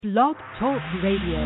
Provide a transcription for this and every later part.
Blog Talk Radio.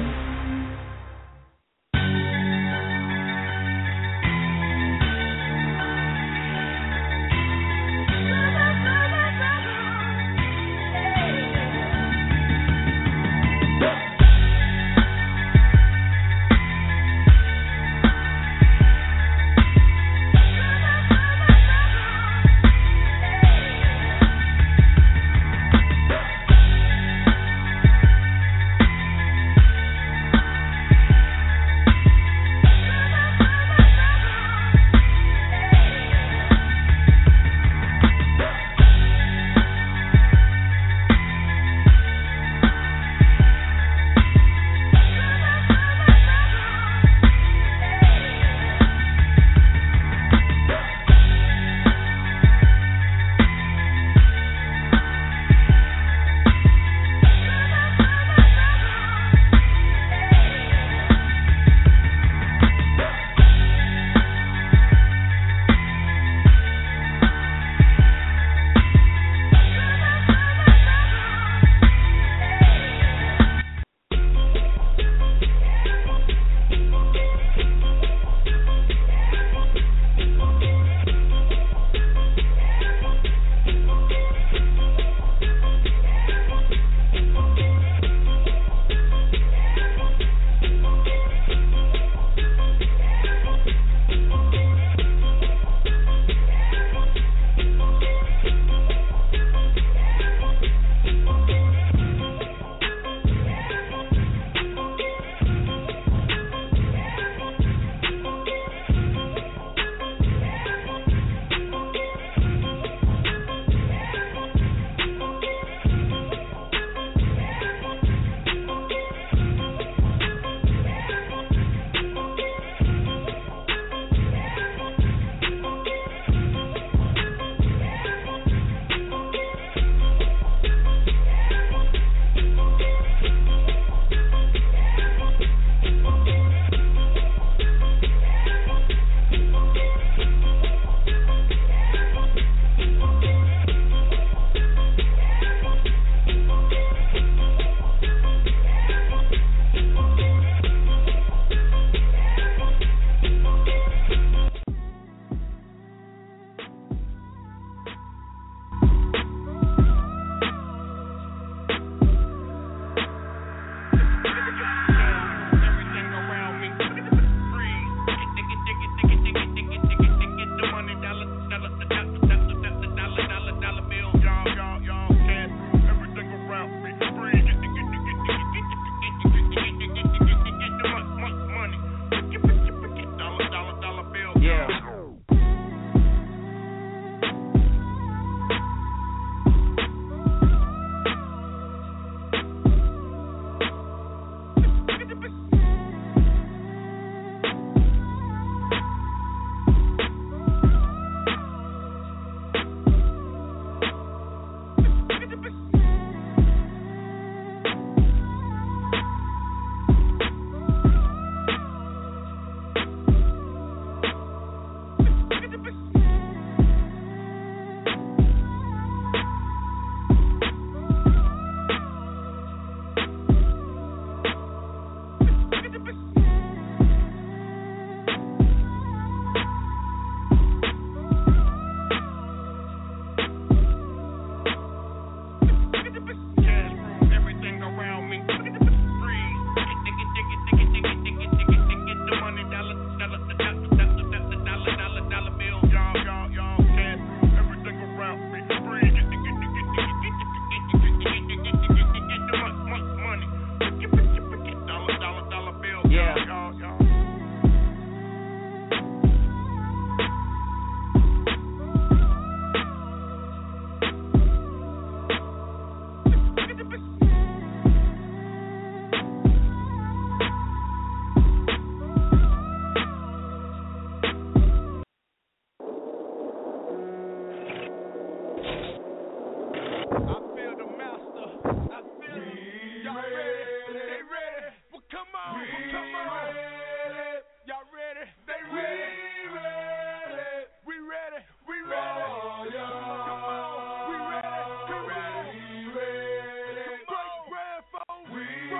We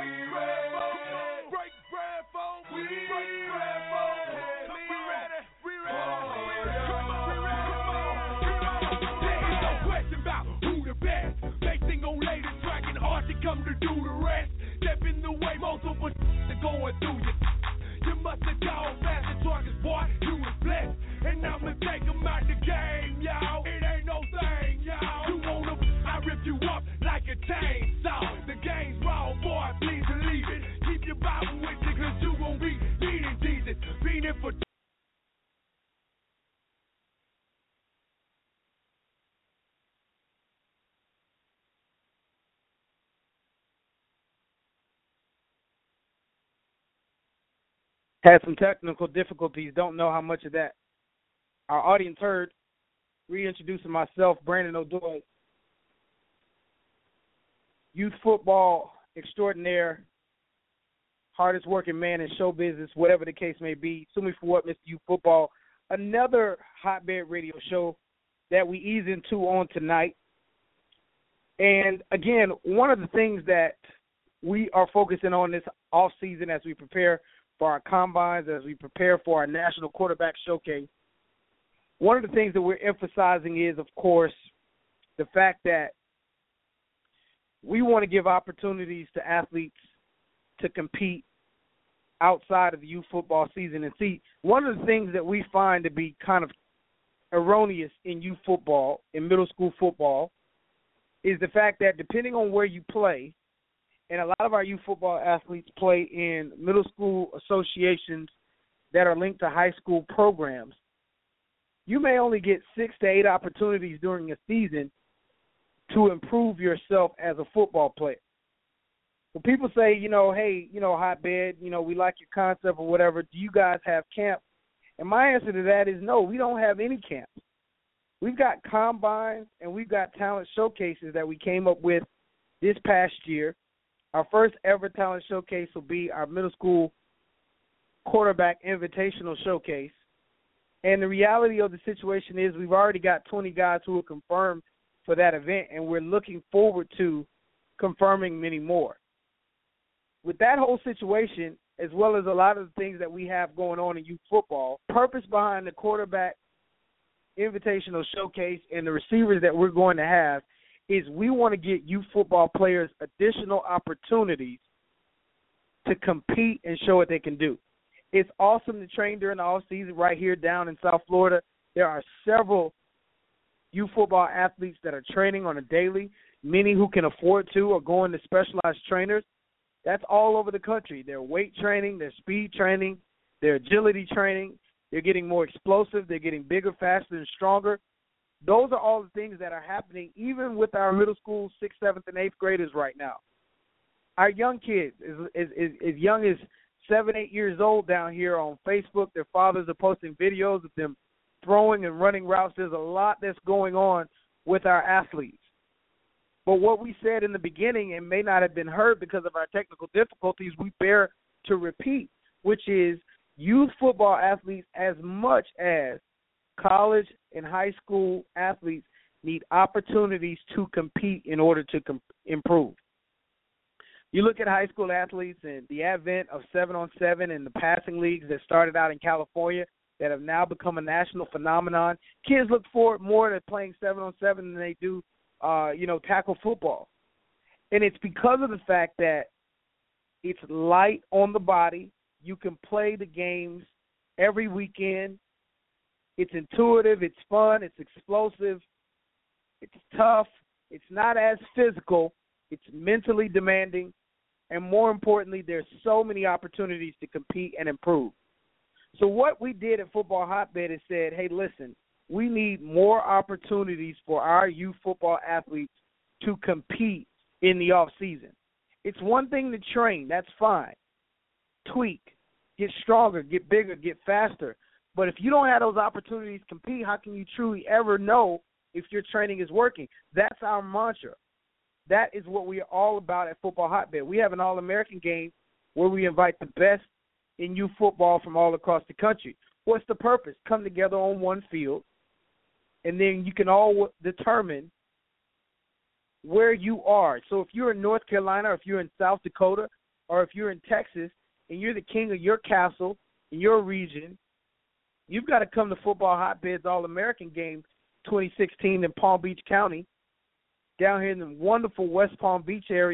rest. Step in the way, multiple are going through you. You must have gone fast and targets, boy, you was blessed. And I'ma take them out the game, y'all. It ain't no thing, y'all. You wanna, I rip you up like a chainsaw. The game's wrong, boy, please believe it. Keep your Bible with you, cause you won't be beating Jesus. Beating for had some technical difficulties. Don't know how much of that our audience heard. Reintroducing myself, Brandon O'Doyle, youth football extraordinaire, hardest working man in show business, whatever the case may be. Sue me for what, Mr. Youth Football. Another hotbed radio show that we ease into on tonight. And again, one of the things that we are focusing on this off season as we prepare for our combines, as we prepare for our National Quarterback Showcase, one of the things that we're emphasizing is, of course, the fact that we want to give opportunities to athletes to compete outside of the youth football season. And see, one of the things that we find to be kind of erroneous in youth football, in middle school football, is the fact that depending on where you play, and a lot of our youth football athletes play in middle school associations that are linked to high school programs, you may only get 6 to 8 opportunities during a season to improve yourself as a football player. When people say, hey, hotbed, we like your concept or whatever, do you guys have camp? And my answer to that is no, we don't have any camps. We've got combines and we've got talent showcases that we came up with this past year. Our first ever talent showcase will be our middle school quarterback invitational showcase. And the reality of the situation is we've already got 20 guys who are confirmed for that event, and we're looking forward to confirming many more. With that whole situation, as well as a lot of the things that we have going on in youth football, purpose behind the quarterback invitational showcase and the receivers that we're going to have is we want to get youth football players additional opportunities to compete and show what they can do. It's awesome to train during the off-season right here down in South Florida. There are several youth football athletes that are training on a daily. Many who can afford to are going to specialized trainers. That's all over the country. Their weight training, their speed training, their agility training. They're getting more explosive. They're getting bigger, faster, and stronger. Those are all the things that are happening even with our middle school 6th, 7th, and 8th graders right now. Our young kids, as young as 7, 8 years old down here on Facebook, their fathers are posting videos of them throwing and running routes. There's a lot that's going on with our athletes. But what we said in the beginning, and may not have been heard because of our technical difficulties, we bear to repeat, which is youth football athletes, as much as college and high school athletes, need opportunities to compete in order to improve. You look at high school athletes and the advent of 7-on-7 and the passing leagues that started out in California that have now become a national phenomenon. Kids look forward more to playing 7-on-7 than they do, tackle football. And it's because of the fact that it's light on the body. You can play the games every weekend. It's intuitive. It's fun. It's explosive. It's tough. It's not as physical. It's mentally demanding. And more importantly, there's so many opportunities to compete and improve. So what we did at Football Hotbed is said, hey, listen, we need more opportunities for our youth football athletes to compete in the off season. It's one thing to train. That's fine. Tweak. Get stronger. Get bigger. Get faster. But if you don't have those opportunities to compete, how can you truly ever know if your training is working? That's our mantra. That is what we are all about at Football Hotbed. We have an All-American game where we invite the best in youth football from all across the country. What's the purpose? Come together on one field, and then you can all determine where you are. So if you're in North Carolina, or if you're in South Dakota, or if you're in Texas, and you're the king of your castle in your region, you've got to come to Football Hotbed's All-American game 2016 in Palm Beach County, down here in the wonderful West Palm Beach area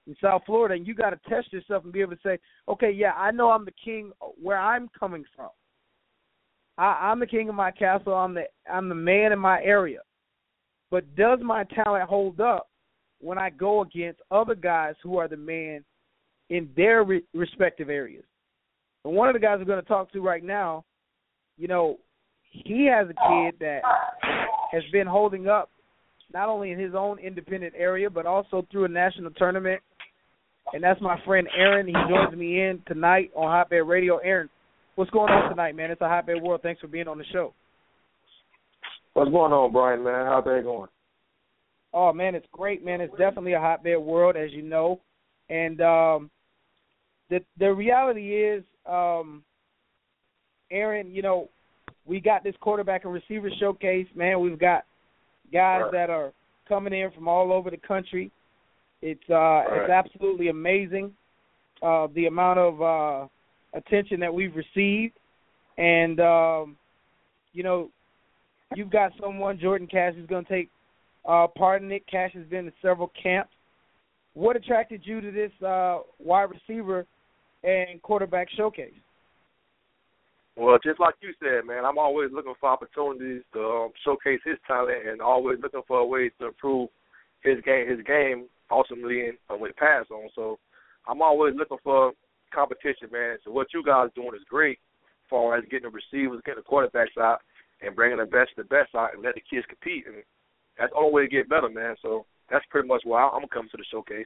in South Florida, and you got to test yourself and be able to say, okay, yeah, I know I'm the king where I'm coming from. I'm the king of my castle. I'm the man in my area. But does my talent hold up when I go against other guys who are the man in their respective areas? And one of the guys we're going to talk to right now, you know, he has a kid that has been holding up not only in his own independent area but also through a national tournament, and that's my friend Aaron. He joins me in tonight on Hotbed Radio. Aaron, what's going on tonight, man? It's a Hotbed World. Thanks for being on the show. What's going on, Brian, man? How's that going? Oh, man, it's great, man. It's definitely a hotbed world, as you know. And the reality is, Aaron, you know, we got this quarterback and receiver showcase, man. We've got guys that are coming in from all over the country. It's absolutely amazing, the amount of attention that we've received. And, you know, you've got someone, Jordan Cash, who's going to take part in it. Cash has been in several camps. What attracted you to this wide receiver and quarterback showcase? Well, just like you said, man, I'm always looking for opportunities to showcase his talent and always looking for ways to improve his game ultimately and with pass on. So I'm always looking for competition, man. So what you guys doing is great as far as getting the receivers, getting the quarterbacks out, and bringing the best out and let the kids compete. And that's the only way to get better, man. So that's pretty much why I'm going to come to the showcase.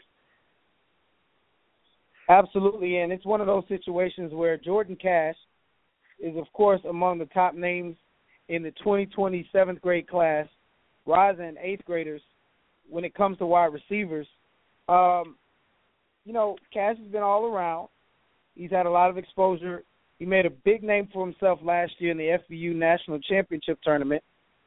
Absolutely, and it's one of those situations where Jordan Cash is, of course, among the top names in the 2020 7th grade class, rising 8th graders when it comes to wide receivers. You know, Cash has been all around. He's had a lot of exposure. He made a big name for himself last year in the FBU National Championship Tournament.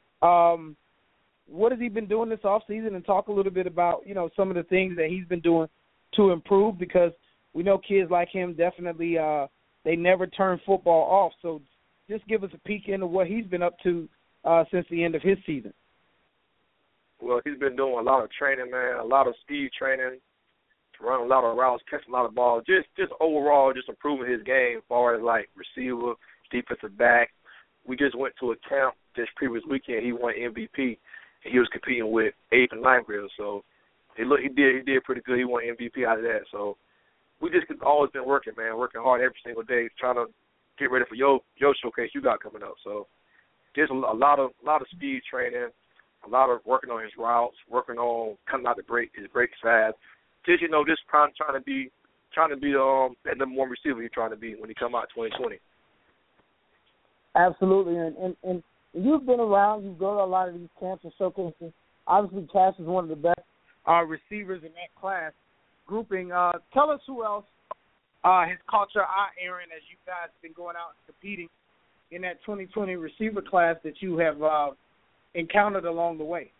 What has he been doing this offseason? And talk a little bit about, you know, some of the things that he's been doing to improve, because we know kids like him definitely they never turn football off. So just give us a peek into what he's been up to since the end of his season. Well, he's been doing a lot of training, man, a lot of speed training, running a lot of routes, catching a lot of balls, just overall just improving his game as far as, like, receiver, defensive back. We just went to a camp this previous weekend. He won MVP, and he was competing with 8th and 9th graders. So he did pretty good. He won MVP out of that. So we just always been working, man, working hard every single day, trying to get ready for your showcase you got coming up. So just a lot of speed training, a lot of working on his routes, working on coming out his breaks fast. Just, you know, just trying to be that number one receiver you're trying to be when you come out 2020. Absolutely, and you've been around. You've gone to a lot of these camps and showcases. Obviously, Cash is one of the best receivers in that class grouping. Tell us who else has caught your eye, Aaron, as you guys have been going out and competing in that 2020 receiver class that you have encountered along the way.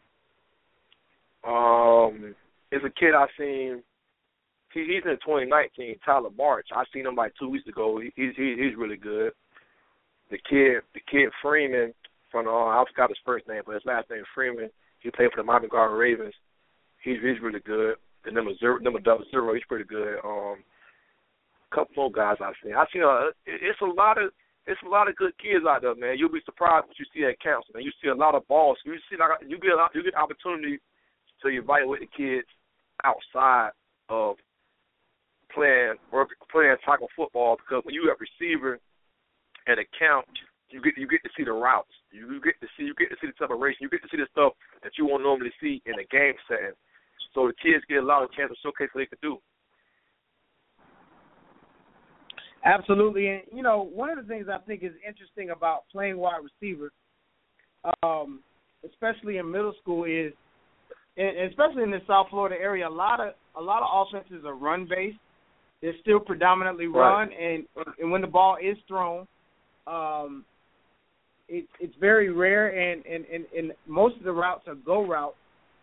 It's a kid I seen. He's in 2019, Tyler March. I seen him like 2 weeks ago. He's really good. The kid Freeman from I forgot his first name, but his last name Freeman. He played for the Miami Garden Ravens. He's really good. The number 0, he's pretty good. A couple more guys I've seen. It's a lot of good kids out there, man. You'll be surprised what you see at camps, man. You see a lot of balls. You get opportunity to evaluate the kids outside of playing tackle football, because when you have receiver at a camp, you get to see the routes. You get to see the separation. You get to see the stuff that you won't normally see in a game setting. So the kids get a lot of chance to showcase what they can do. Absolutely. And, you know, one of the things I think is interesting about playing wide receiver, especially in middle school, is, and especially in the South Florida area, a lot of offenses are run-based. They're still predominantly run, right. And when the ball is thrown, it's very rare, and most of the routes are go routes.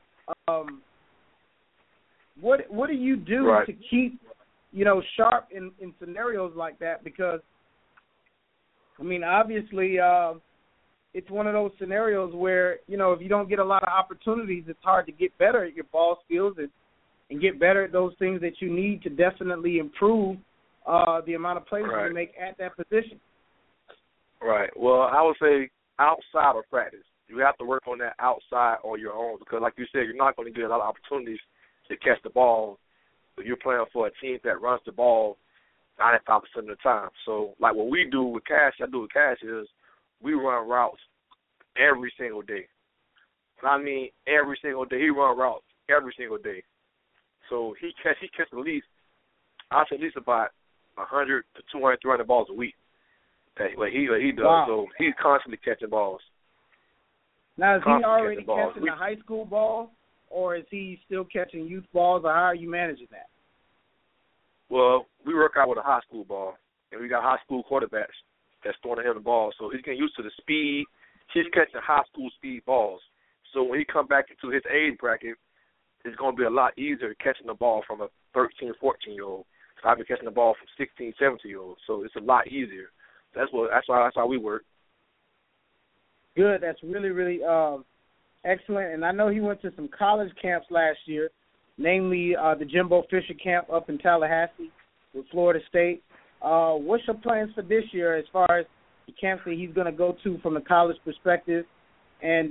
What do you do to keep, you know, sharp in scenarios like that? Because, I mean, obviously, it's one of those scenarios where, you know, if you don't get a lot of opportunities, it's hard to get better at your ball skills. And and get better at those things that you need to definitely improve the amount of plays you make at that position. Right. Well, I would say outside of practice, you have to work on that outside on your own because, like you said, you're not going to get a lot of opportunities to catch the ball if you're playing for a team that runs the ball 95% of the time. So, like what we do with Cash, is we run routes every single day. And I mean every single day. He run routes every single day. So he catches at least about 100 to 200, 300 balls a week. What he does. Wow. So he's constantly catching balls. Now, is he already catching the high school ball, or is he still catching youth balls, or how are you managing that? Well, we work out with a high school ball, and we got high school quarterbacks that's throwing him the ball. So he's getting used to the speed. He's catching high school speed balls. So when he come back into his age bracket, it's going to be a lot easier catching the ball from a 13, 14-year-old. So I've been catching the ball from 16, 17-year-olds. So it's a lot easier. That's how we work. Good. That's really, really excellent. And I know he went to some college camps last year, namely the Jimbo Fisher camp up in Tallahassee with Florida State. What's your plans for this year as far as the camps that he's going to go to from the college perspective? And,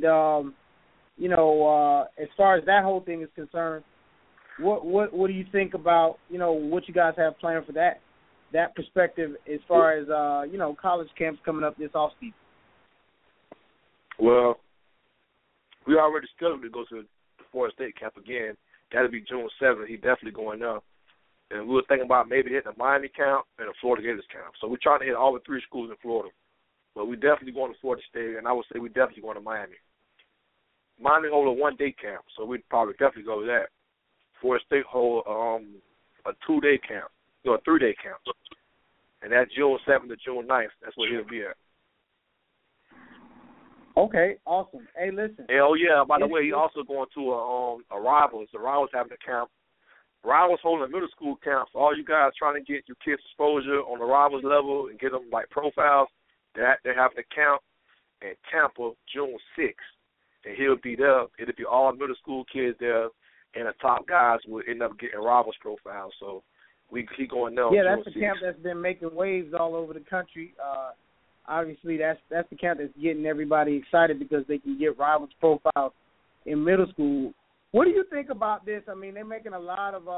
as far as that whole thing is concerned, what do you think about, what you guys have planned for that perspective as far as, college camps coming up this offseason? Well, we already scheduled to go to the Florida State camp again. That'll be June 7th. He's definitely going up. And we were thinking about maybe hitting a Miami camp and a Florida Gators camp. So we're trying to hit all the three schools in Florida. But we definitely going to Florida State, and I would say we definitely going to Miami. Miami hold a one-day camp, so we'd probably definitely go to that. Florida State hold a 2-day camp, a 3-day camp. And that's June 7th to June 9th. That's where he'll be at. Okay, awesome. Hey, listen. By the way, he's also going to a Rivals. The Rivals having a camp. Rivals holding a middle school camp. So all you guys trying to get your kids exposure on the Rivals level and get them, profiles, they're having a camp in Tampa June 6th. And he'll be there. It'll be all middle school kids there, and the top guys will end up getting Rivals profiles. So he going there. Yeah, that's the camp that's been making waves all over the country. Obviously, that's the camp that's getting everybody excited because they can get Rivals profiles in middle school. What do you think about this? I mean, they're making a lot of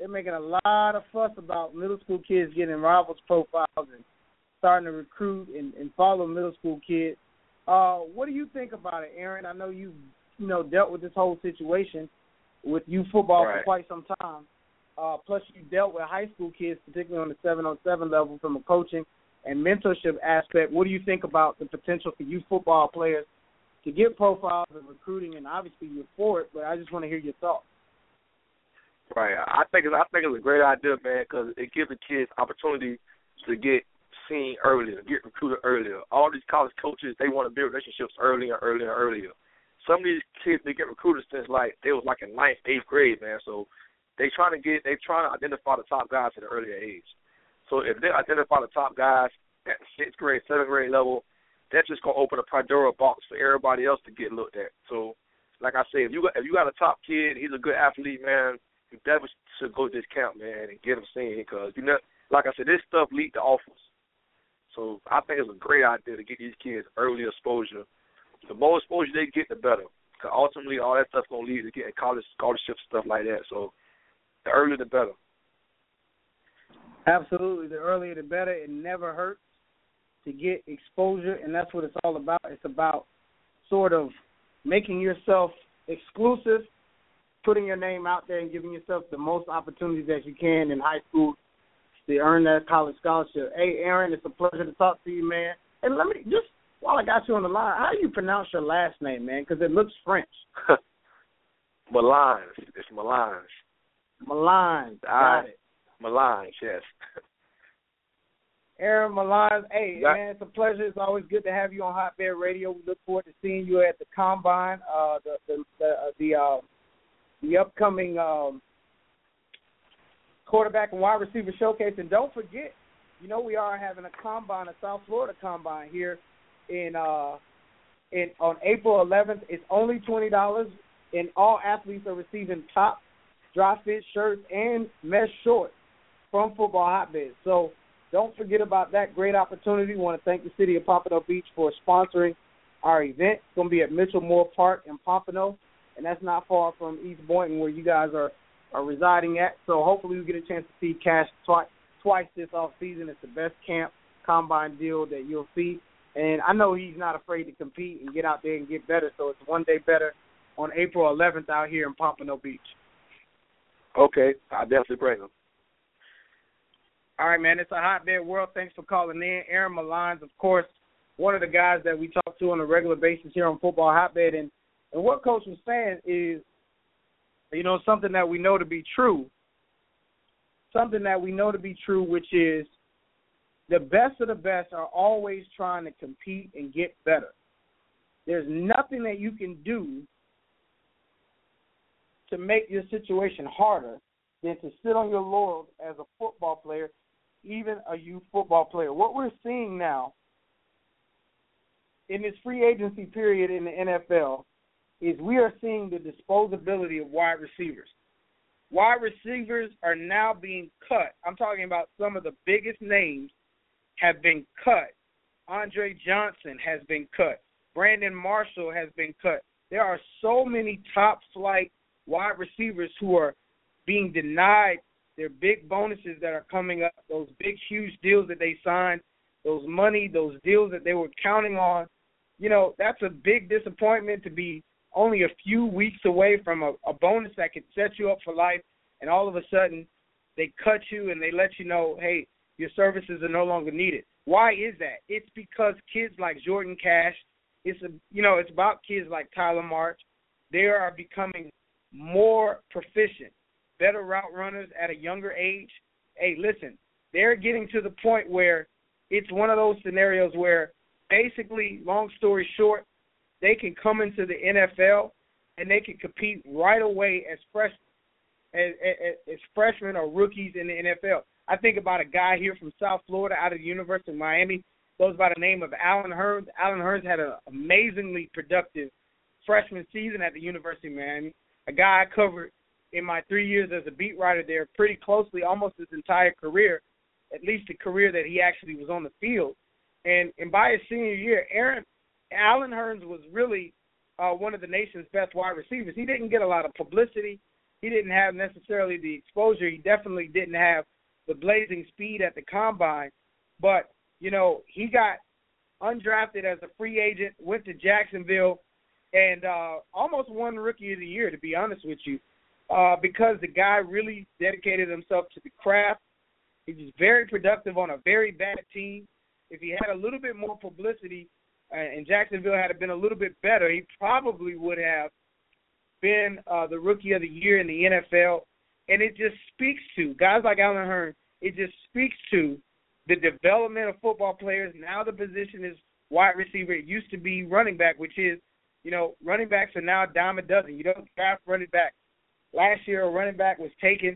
fuss about middle school kids getting Rivals profiles and starting to recruit and follow middle school kids. What do you think about it, Aaron? I know you've dealt with this whole situation with youth football for quite some time. Plus, you dealt with high school kids, particularly on the 7-on-7 level, from a coaching and mentorship aspect. What do you think about the potential for youth football players to get profiles and recruiting? And obviously you're for it, but I just want to hear your thoughts. Right. I think it's a great idea, man, because it gives the kids opportunity to get seen earlier, get recruited earlier. All these college coaches, they want to build relationships earlier. Some of these kids, they get recruited since they was in 9th, 8th grade, man. So they trying to identify the top guys at an earlier age. So if they identify the top guys at the 6th grade, 7th grade level, that's just gonna open a Pandora box for everybody else to get looked at. So, like I said, if you got a top kid, he's a good athlete, man, you definitely should go to this camp, man, and get him seen because like I said, this stuff lead to offers. So I think it's a great idea to get these kids early exposure. The more exposure they get, the better. Because ultimately, all that stuff's gonna lead to getting college scholarships, stuff like that. So the earlier, the better. Absolutely. The earlier, the better. It never hurts to get exposure, and that's what it's all about. It's about sort of making yourself exclusive, putting your name out there, and giving yourself the most opportunities that you can in high school to earn that college scholarship. Hey, Aaron, it's a pleasure to talk to you, man. And let me just, while I got you on the line, how do you pronounce your last name, man? Because it looks French. Malines. It's Malines. Malines. Got it. Malines, yes. Aaron Malines, hey, man, it's a pleasure. It's always good to have you on Hotbed Radio. We look forward to seeing you at the Combine, the upcoming quarterback and wide receiver showcase. And don't forget, we are having a Combine, a South Florida Combine here on April 11th. It's only $20, and all athletes are receiving top dry fit shirts, and mesh shorts from Football Hotbed. So don't forget about that great opportunity. We want to thank the city of Pompano Beach for sponsoring our event. It's going to be at Mitchell Moore Park in Pompano, and that's not far from East Boynton where you guys are residing at. So hopefully we get a chance to see Cash twice this offseason. It's the best camp combine deal that you'll see. And I know he's not afraid to compete and get out there and get better, so it's one day better on April 11th out here in Pompano Beach. Okay, I'll definitely bring him. All right, man, it's a hotbed world. Thanks for calling in. Aaron Malines, of course, one of the guys that we talk to on a regular basis here on Football Hotbed. And what Coach was saying is, you know, something that we know to be true, which is the best of the best are always trying to compete and get better. There's nothing that you can do to make your situation harder than to sit on your laurels as a football player, even a youth football player. What we're seeing now in this free agency period in the NFL is we are seeing the disposability of wide receivers. Wide receivers are now being cut. I'm talking about some of the biggest names have been cut. Andre Johnson has been cut. Brandon Marshall has been cut. There are so many top-flight wide receivers who are being denied their big bonuses that are coming up, those big, huge deals that they signed, those deals that they were counting on. You know, that's a big disappointment to be only a few weeks away from a bonus that could set you up for life, and all of a sudden they cut you and they let you know, hey, your services are no longer needed. Why is that? It's because kids like Jordan Cash, it's about kids like Tyler March. They are becoming more proficient, better route runners at a younger age. Hey, listen, they're getting to the point where it's one of those scenarios where basically, long story short, they can come into the NFL and they can compete right away as freshmen or rookies in the NFL. I think about a guy here from South Florida out of the University of Miami, goes by the name of Allen Hurns. Allen Hurns had an amazingly productive freshman season at the University of Miami, a guy I covered in my 3 years as a beat writer there pretty closely, almost his entire career, at least the career that he actually was on the field. And by his senior year, Allen Hurns was really one of the nation's best wide receivers. He didn't get a lot of publicity. He didn't have necessarily the exposure. He definitely didn't have the blazing speed at the combine. But, you know, he got undrafted as a free agent, went to Jacksonville, and almost won Rookie of the Year, to be honest with you, because the guy really dedicated himself to the craft. He was very productive on a very bad team. If he had a little bit more publicity and Jacksonville had been a little bit better, he probably would have been the Rookie of the Year in the NFL. And it just speaks to, guys like Allen Hurns, it just speaks to the development of football players. Now the position is wide receiver. It used to be running back, which is, you know, running backs are now a dime a dozen. You don't draft running back. Last year a running back was taken,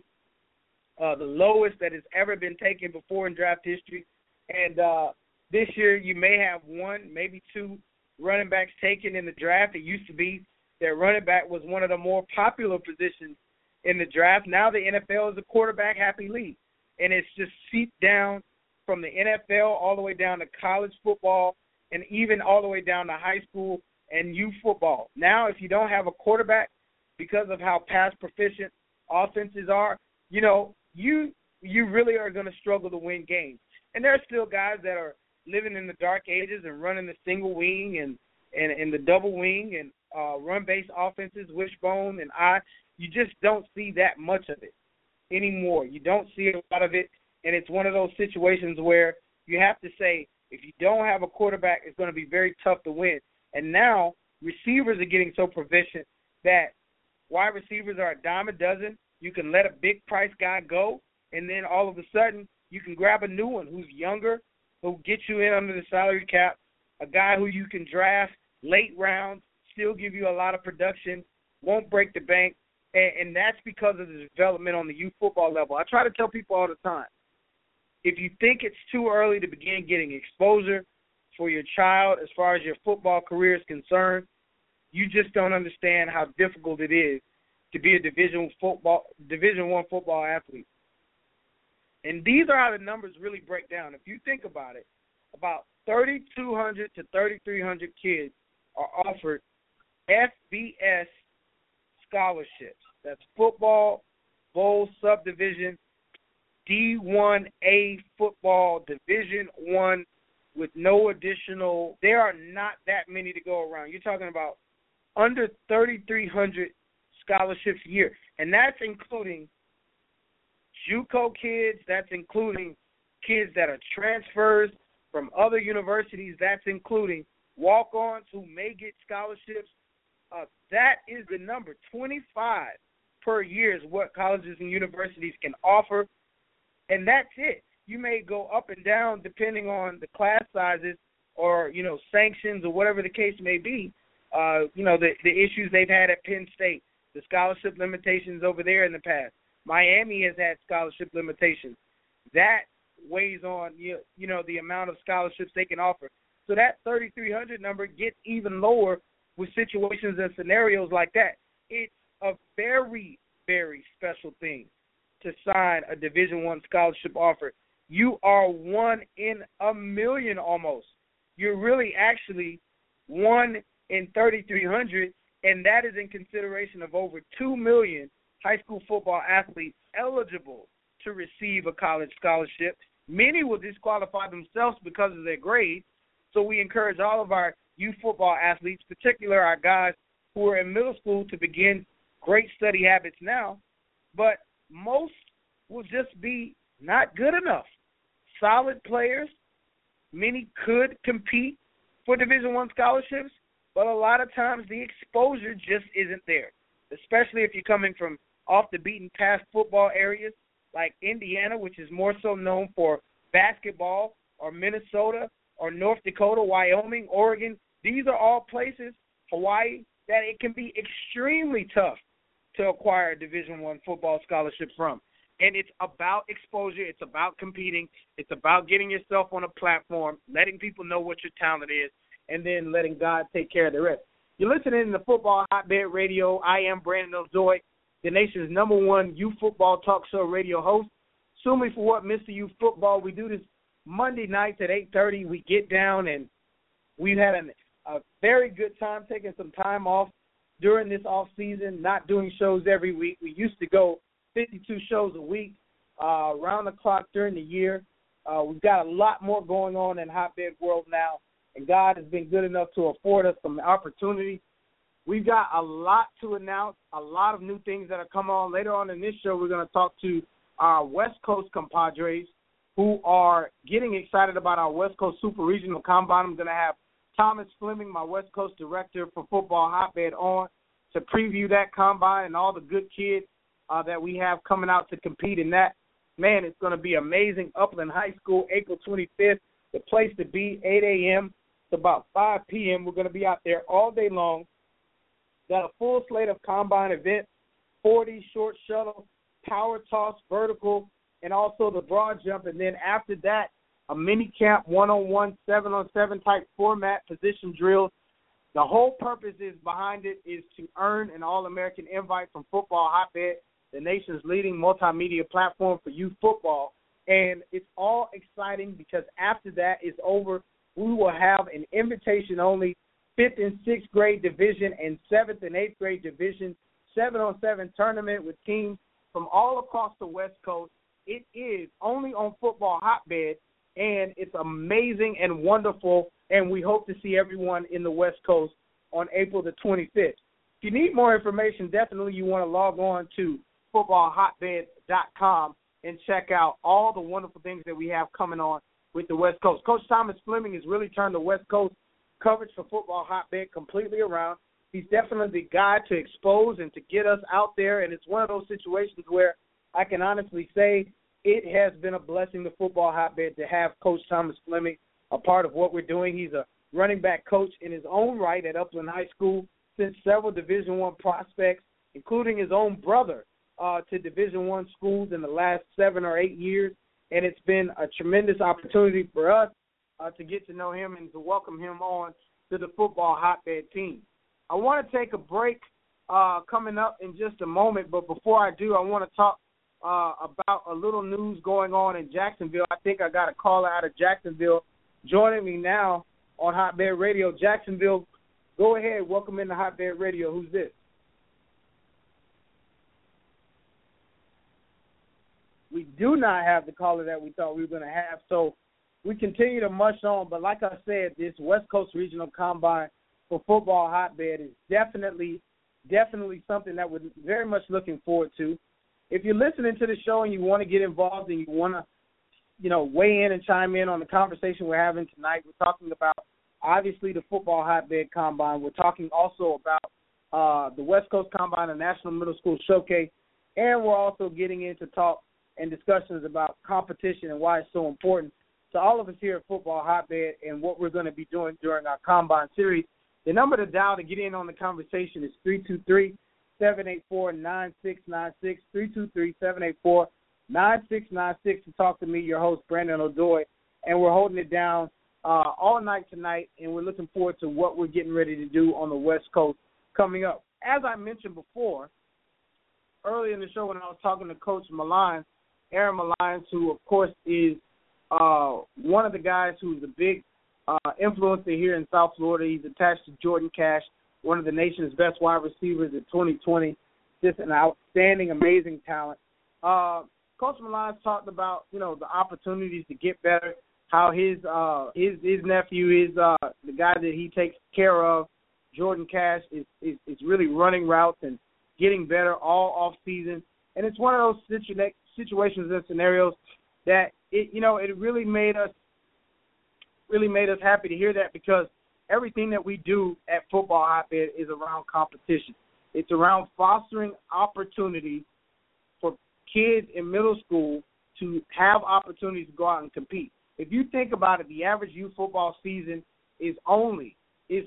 the lowest that has ever been taken before in draft history. And this year you may have one, maybe two running backs taken in the draft. It used to be that running back was one of the more popular positions in the draft. Now the NFL is a quarterback-happy league, and it's just seeped down from the NFL all the way down to college football and even all the way down to high school and youth football. Now if you don't have a quarterback, because of how pass proficient offenses are, you know, you really are going to struggle to win games. And there are still guys that are living in the dark ages and running the single wing and the double wing and run-based offenses, wishbone and I. You just don't see that much of it anymore. You don't see a lot of it, and it's one of those situations where you have to say, if you don't have a quarterback, it's going to be very tough to win. And now receivers are getting so proficient that wide receivers are a dime a dozen. You can let a big price guy go, and then all of a sudden you can grab a new one who's younger, who'll get you in under the salary cap, a guy who you can draft late rounds, still give you a lot of production, won't break the bank, and that's because of the development on the youth football level. I try to tell people all the time, if you think it's too early to begin getting exposure for your child as far as your football career is concerned, you just don't understand how difficult it is to be a Division I football athlete. And these are how the numbers really break down. If you think about it, about 3,200 to 3,300 kids are offered FBS scholarships. That's football, bowl, subdivision, D1A football, Division I, with no additional. There are not that many to go around. You're talking about under 3,300 scholarships a year, and that's including JUCO kids. That's including kids that are transfers from other universities. That's including walk-ons who may get scholarships. That is the number. 25 per year is what colleges and universities can offer, and that's it. You may go up and down depending on the class sizes or, sanctions or whatever the case may be. The issues they've had at Penn State, the scholarship limitations over there in the past. Miami has had scholarship limitations. That weighs on, the amount of scholarships they can offer. So that 3,300 number gets even lower with situations and scenarios like that. It's a very, very special thing to sign a Division I scholarship offer. You are 1 in a million almost. You're really actually 1 in 3,300, and that is in consideration of over 2 million high school football athletes eligible to receive a college scholarship. Many will disqualify themselves because of their grades, so we encourage all of our youth football athletes, particularly our guys who are in middle school, to begin great study habits now, but most will just be not good enough. Solid players, many could compete for Division I scholarships, but a lot of times the exposure just isn't there, especially if you're coming from off the beaten path football areas like Indiana, which is more so known for basketball, or Minnesota, or North Dakota, Wyoming, Oregon. These are all places, Hawaii, that it can be extremely tough to acquire a Division I football scholarship from. And it's about exposure. It's about competing. It's about getting yourself on a platform, letting people know what your talent is, and then letting God take care of the rest. You're listening to Football Hotbed Radio. I am Brandon Ozoy, the nation's #1 youth football talk show radio host. Sue me for what, Mr. Youth Football. We do this Monday nights at 8:30. We get down, and we've had a very good time taking some time off during this off season, not doing shows every week. We used to go 52 shows a week, around the clock during the year. We've got a lot more going on in Hotbed World now, and God has been good enough to afford us some opportunity. We've got a lot to announce, a lot of new things that are coming on. Later on in this show, we're going to talk to our West Coast compadres who are getting excited about our West Coast Super Regional Combine. I'm going to have Thomas Fleming, my West Coast director for Football Hotbed, on to preview that combine and all the good kids that we have coming out to compete in that. Man, it's going to be amazing. Upland High School, April 25th, the place to be, 8 a.m. to about 5 p.m. We're going to be out there all day long. Got a full slate of combine events, 40, short shuttle, power toss, vertical, and also the broad jump. And then after that, a mini camp, 1-on-1, 7-on-7 type format, position drills. The whole purpose is behind it is to earn an All-American invite from Football Hotbed, the nation's leading multimedia platform for youth football. And it's all exciting because after that is over, we will have an invitation-only 5th and 6th grade division and 7th and 8th grade division 7-on-7 tournament with teams from all across the West Coast. It is only on Football Hotbed, and it's amazing and wonderful, and we hope to see everyone in the West Coast on April the 25th. If you need more information, definitely you want to log on to footballhotbed.com and check out all the wonderful things that we have coming on with the West Coast. Coach Thomas Fleming has really turned the West Coast coverage for Football Hotbed completely around. He's definitely the guy to expose and to get us out there, and it's one of those situations where I can honestly say it has been a blessing to Football Hotbed to have Coach Thomas Fleming a part of what we're doing. He's a running back coach in his own right at Upland High School, sent several Division I prospects, including his own brother, to Division I schools in the last 7 or 8 years, and it's been a tremendous opportunity for us to get to know him and to welcome him on to the Football Hotbed team. I want to take a break coming up in just a moment. But before I do, I want to talk about a little news going on in Jacksonville. I think I got a caller out of Jacksonville joining me now on Hotbed Radio. Jacksonville, go ahead. Welcome into Hotbed Radio. Who's this? We do not have the caller that we thought we were going to have, so we continue to mush on. But like I said, this West Coast Regional Combine for football hotbed is definitely something that we're very much looking forward to. If you're listening to the show and you want to get involved and you want to, weigh in and chime in on the conversation we're having tonight, we're talking about, obviously, the football hotbed combine. We're talking also about the West Coast Combine and National Middle School Showcase, and we're also getting into talk and discussions about competition and why it's so important to all of us here at Football Hotbed and what we're going to be doing during our Combine Series. The number to dial to get in on the conversation is 323-784-9696, 323-784-9696 to talk to me, your host, Brandon O'Doy. And we're holding it down all night tonight, and we're looking forward to what we're getting ready to do on the West Coast coming up. As I mentioned before, earlier in the show when I was talking to Coach Malines, Aaron Malines, who, of course, is one of the guys who's a big influencer here in South Florida. He's attached to Jordan Cash, one of the nation's best wide receivers in 2020. Just an outstanding, amazing talent. Coach Malines talked about, the opportunities to get better, how his nephew is the guy that he takes care of, Jordan Cash, is really running routes and getting better all off season. And it's one of those situations and scenarios that it really made us happy to hear that, because everything that we do at Football Hotbed is around competition. It's around fostering opportunities for kids in middle school to have opportunities to go out and compete. If you think about it, the average youth football season is only 6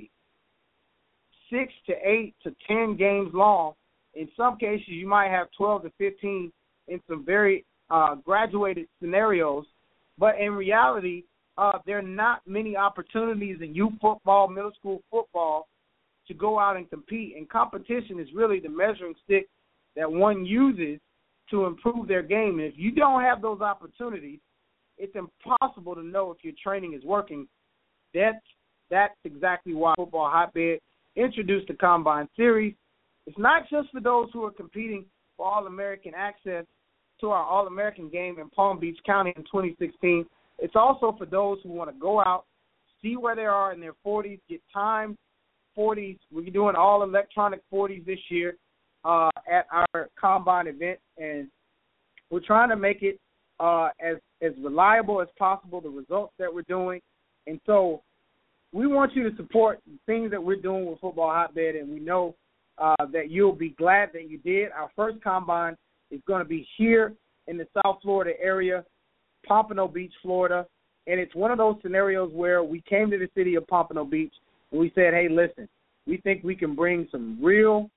to 8 to 10 games long. In some cases, you might have 12 to 15 in some very graduated scenarios. But in reality, there are not many opportunities in youth football, middle school football, to go out and compete. And competition is really the measuring stick that one uses to improve their game. And if you don't have those opportunities, it's impossible to know if your training is working. That's exactly why Football Hotbed introduced the Combine Series. It's not just for those who are competing for All-American access to our All-American game in Palm Beach County in 2016. It's also for those who want to go out, see where they are in their 40s, get timed 40s. We're doing all electronic 40s this year at our Combine event, and we're trying to make it as reliable as possible, the results that we're doing. And so we want you to support the things that we're doing with Football Hotbed, and we know that you'll be glad that you did. Our first Combine is going to be here in the South Florida area, Pompano Beach, Florida. And it's one of those scenarios where we came to the city of Pompano Beach and we said, hey, listen, we think we can bring some real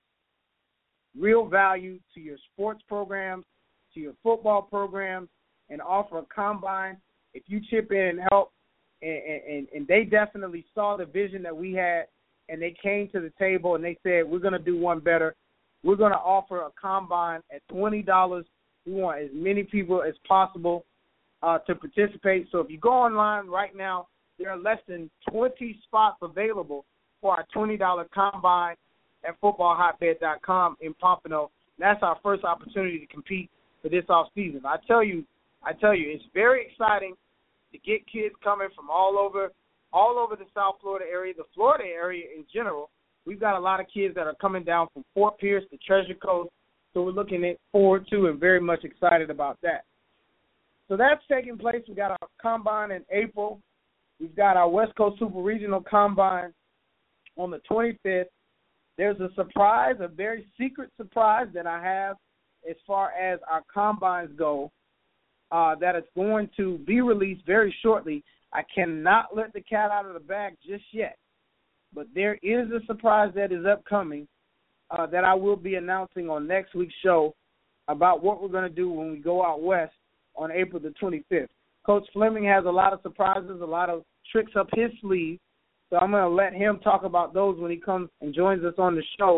value to your sports programs, to your football programs, and offer a combine. If you chip in and help, and they definitely saw the vision that we had, and they came to the table and they said, we're going to do one better. We're going to offer a combine at $20. We want as many people as possible to participate. So if you go online right now, there are less than 20 spots available for our $20 combine at footballhotbed.com in Pompano. That's our first opportunity to compete for this off season. I tell you, it's very exciting to get kids coming from all over the South Florida area, the Florida area in general. We've got a lot of kids that are coming down from Fort Pierce to Treasure Coast, so we're looking forward to and very much excited about that. So that's taking place. We got our combine in April. We've got our West Coast Super Regional Combine on the 25th. There's a surprise, a very secret surprise that I have as far as our combines go that is going to be released very shortly. I cannot let the cat out of the bag just yet, but there is a surprise that is upcoming that I will be announcing on next week's show about what we're going to do when we go out west on April the 25th. Coach Fleming has a lot of surprises, a lot of tricks up his sleeve, so I'm going to let him talk about those when he comes and joins us on the show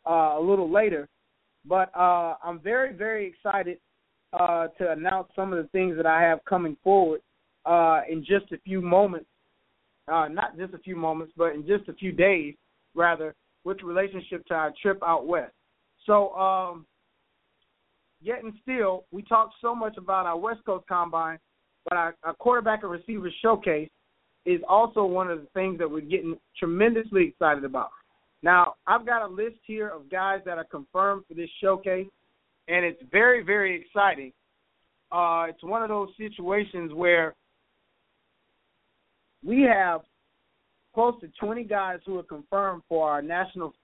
a little later. But I'm very, very excited to announce some of the things that I have coming forward in just a few moments. Not just a few moments, but in just a few days, rather, with relationship to our trip out west. So, yet and still, we talked so much about our West Coast Combine, but our quarterback and receiver showcase is also one of the things that we're getting tremendously excited about. Now, I've got a list here of guys that are confirmed for this showcase, and it's very, very exciting. It's one of those situations where we have close to 20 guys who are confirmed for our National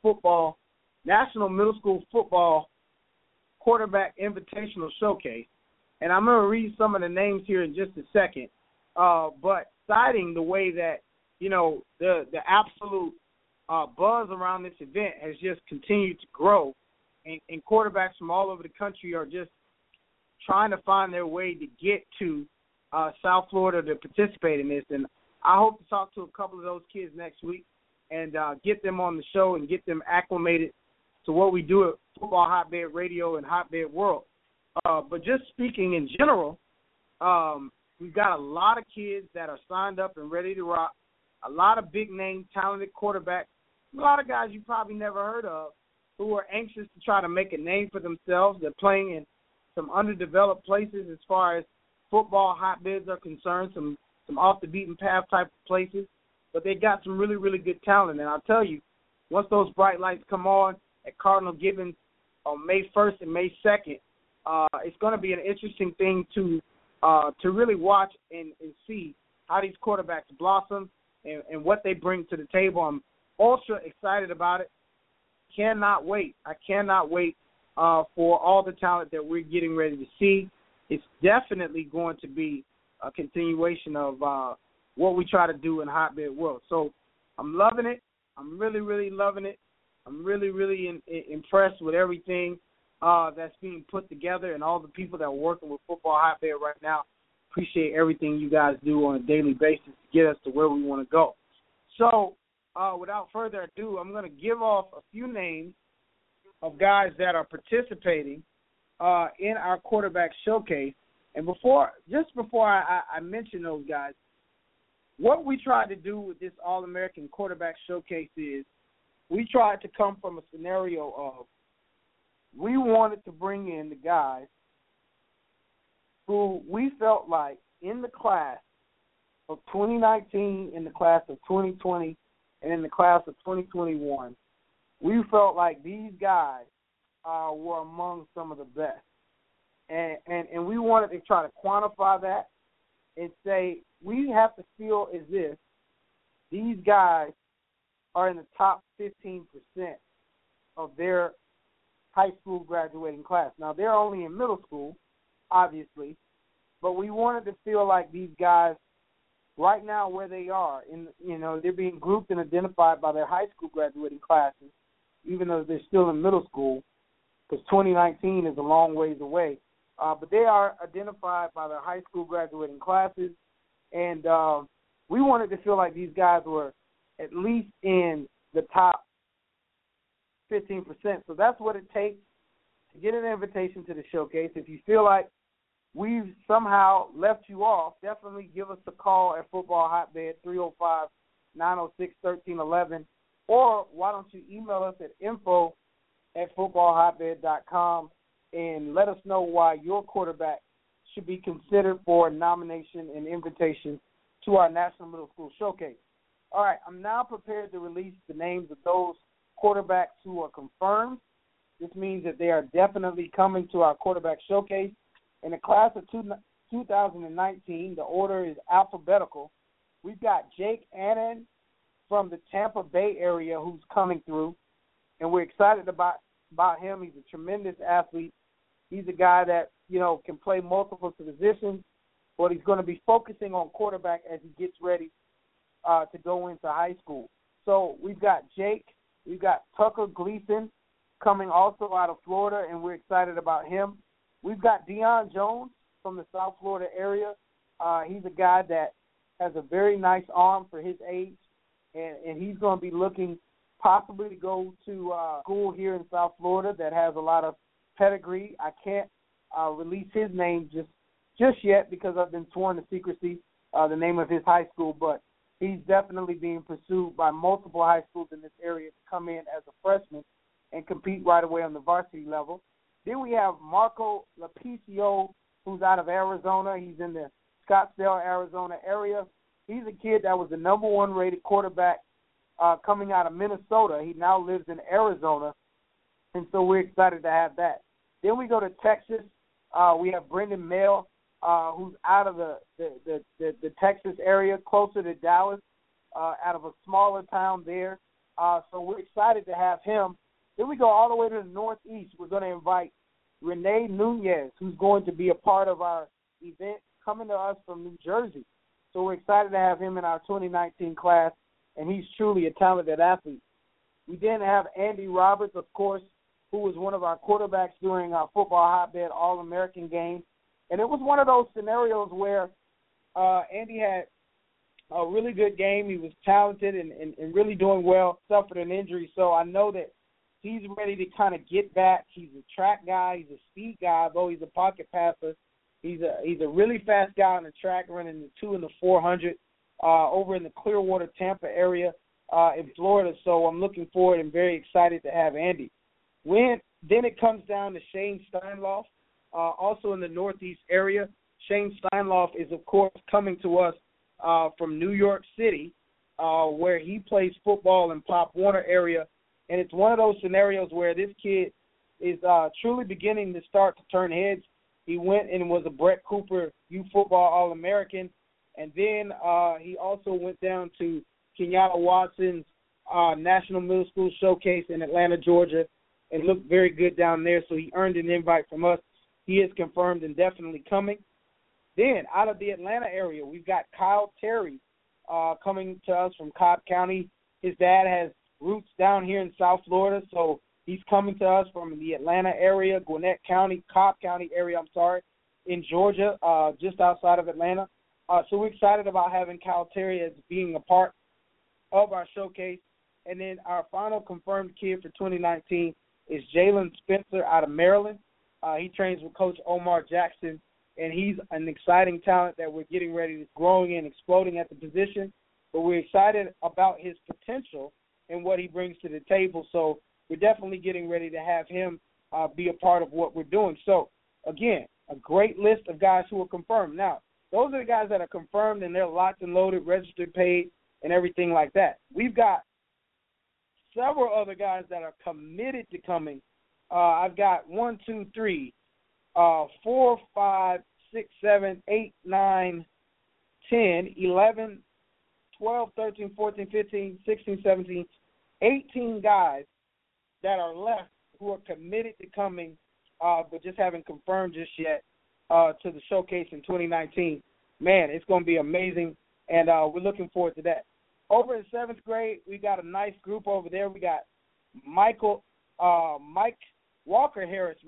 Middle School Football Quarterback Invitational Showcase. And I'm going to read some of the names here in just a second. But citing the way that, the absolute buzz around this event has just continued to grow, and quarterbacks from all over the country are just trying to find their way to get to South Florida to participate in this. And I hope to talk to a couple of those kids next week and get them on the show and get them acclimated to what we do at Football Hotbed Radio and Hotbed World. But just speaking in general, we've got a lot of kids that are signed up and ready to rock, a lot of big-name, talented quarterbacks, a lot of guys you probably never heard of who are anxious to try to make a name for themselves. They're playing in some underdeveloped places as far as football hotbeds are concerned, some off-the-beaten-path type of places, but they got some really, really good talent. And I'll tell you, once those bright lights come on at Cardinal Gibbons on May 1st and May 2nd, it's going to be an interesting thing to really watch and see how these quarterbacks blossom and what they bring to the table. I'm ultra excited about it. I cannot wait for all the talent that we're getting ready to see. It's definitely going to be a continuation of what we try to do in Hotbed World. So I'm loving it. I'm really, really loving it. I'm really, really impressed with everything that's being put together and all the people that are working with Football Hotbed right now. Appreciate everything you guys do on a daily basis to get us to where we want to go. So without further ado, I'm going to give off a few names of guys that are participating in our quarterback showcase. And before I mention those guys, what we tried to do with this All-American Quarterback Showcase is we tried to come from a scenario of we wanted to bring in the guys who we felt like in the class of 2019, in the class of 2020, and in the class of 2021, we felt like these guys were among some of the best. And we wanted to try to quantify that and say we have to feel as if these guys are in the top 15% of their high school graduating class. Now, they're only in middle school, obviously, but we wanted to feel like these guys right now where they are, they're being grouped and identified by their high school graduating classes, even though they're still in middle school, because 2019 is a long ways away. But they are identified by their high school graduating classes, and we wanted to feel like these guys were at least in the top 15%. So that's what it takes to get an invitation to the showcase. If you feel like we've somehow left you off, definitely give us a call at Football Hotbed, 305-906-1311, or why don't you email us at info@footballhotbed.com and let us know why your quarterback should be considered for nomination and invitation to our National Middle School Showcase. All right, I'm now prepared to release the names of those quarterbacks who are confirmed. This means that they are definitely coming to our quarterback showcase. In the class of 2019, the order is alphabetical. We've got Jake Annan from the Tampa Bay area who's coming through, and we're excited about him. He's a tremendous athlete. He's a guy that, can play multiple positions, but he's going to be focusing on quarterback as he gets ready to go into high school. So we've got Jake. We've got Tucker Gleason coming also out of Florida, and we're excited about him. We've got Deion Jones from the South Florida area. He's a guy that has a very nice arm for his age, and he's going to be looking possibly to go to school here in South Florida that has a lot of pedigree. I can't release his name just yet because I've been sworn to secrecy, the name of his high school, but he's definitely being pursued by multiple high schools in this area to come in as a freshman and compete right away on the varsity level. Then we have Marco Lapicio, who's out of Arizona. He's in the Scottsdale, Arizona area. He's a kid that was the number 1 rated quarterback coming out of Minnesota. He now lives in Arizona, and so we're excited to have that. Then we go to Texas. We have Brendan Mail, who's out of the Texas area, closer to Dallas, out of a smaller town there. So we're excited to have him. Then we go all the way to the Northeast. We're going to invite Renee Nunez, who's going to be a part of our event, coming to us from New Jersey. So we're excited to have him in our 2019 class, and he's truly a talented athlete. We then have Andy Roberts, of course, who was one of our quarterbacks during our football hotbed All-American game. And it was one of those scenarios where Andy had a really good game. He was talented and really doing well, suffered an injury. So I know that he's ready to kind of get back. He's a track guy. He's a speed guy, though he's a pocket passer. He's a really fast guy on the track, running the 2 and the 400 over in the Clearwater, Tampa area in Florida. So I'm looking forward and very excited to have Andy. Then it comes down to Shane Steinloff, also in the Northeast area. Shane Steinloff is, of course, coming to us from New York City, where he plays football in Pop Warner area. And it's one of those scenarios where this kid is truly beginning to start to turn heads. He went and was a Brett Cooper Youth Football All-American. And then he also went down to Kenyatta Watson's National Middle School Showcase in Atlanta, Georgia, and looked very good down there. So he earned an invite from us. He is confirmed and definitely coming. Then out of the Atlanta area, we've got Kyle Terry coming to us from Cobb County. His dad has roots down here in South Florida, so he's coming to us from the Atlanta area, Gwinnett County, Cobb County area, in Georgia, just outside of Atlanta. So we're excited about having Kyle Terry as being a part of our showcase. And then our final confirmed kid for 2019 is Jalen Spencer out of Maryland. He trains with Coach Omar Jackson, and he's an exciting talent that we're getting ready to growing and exploding at the position. But we're excited about his potential and what he brings to the table. So we're definitely getting ready to have him be a part of what we're doing. So, again, a great list of guys who are confirmed. Now, those are the guys that are confirmed, and they're locked and loaded, registered, paid, and everything like that. We've got several other guys that are committed to coming. I've got 1, 2, 3, 4, 5, 6, 7, 8, 9, 10, 11, 12, 13, 14, 15, 16, 17, 18 guys that are left who are committed to coming, but just haven't confirmed just yet to the showcase in 2019. Man, it's going to be amazing, and we're looking forward to that. Over in 7th grade, we got a nice group over there. We got Mike Walker Harris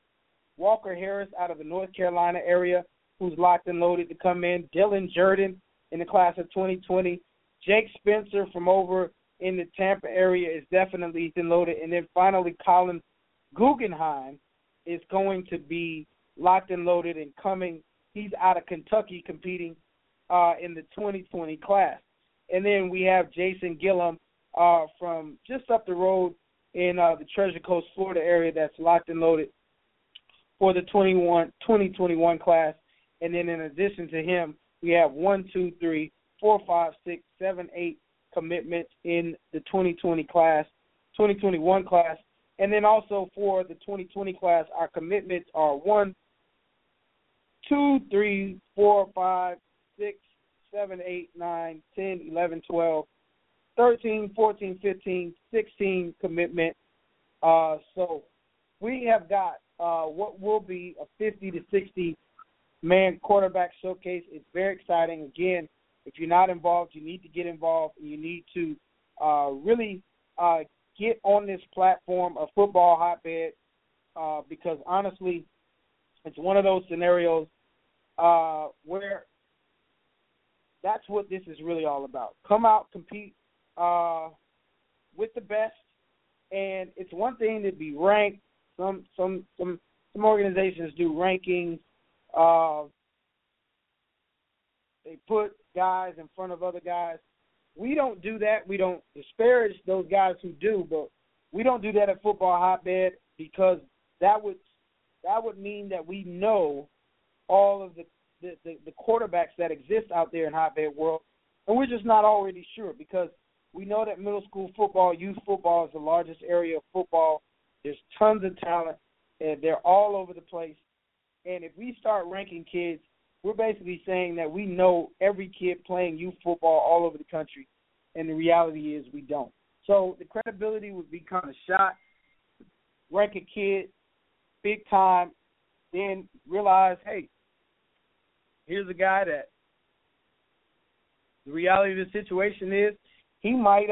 out of the North Carolina area, who's locked and loaded to come in. Dylan Jordan in the class of 2020. Jake Spencer from over in the Tampa area is definitely loaded. And then finally, Colin Guggenheim is going to be locked and loaded and coming. He's out of Kentucky competing in the 2020 class. And then we have Jason Gillum from just up the road in the Treasure Coast, Florida area that's locked and loaded for the 2021 class. And then in addition to him, we have 1, 2, 3, 4, 5, 6, 7, 8 commitments in the 2021 class. And then also for the 2020 class, our commitments are 1, 2, 3, 4, 5, 6, 7, 8, 9, 10, 11, 12, 13, 14, 15, 16 commitment. So we have got what will be a 50 to 60-man quarterback showcase. It's very exciting. Again, if you're not involved, you need to get involved. You need to really get on this platform of football hotbed because, honestly, it's one of those scenarios where that's what this is really all about. Come out, compete, with the best, and it's one thing to be ranked. Some organizations do rankings. They put guys in front of other guys. We don't do that. We don't disparage those guys who do, but we don't do that at Football Hotbed because that would mean that we know all of the quarterbacks that exist out there in Hotbed world, and we're just not already sure because we know that middle school football, youth football is the largest area of football. There's tons of talent, and they're all over the place. And if we start ranking kids, we're basically saying that we know every kid playing youth football all over the country, and the reality is we don't. So the credibility would be kind of shot. Rank a kid big time, then realize, hey, here's a guy that the reality of the situation is he might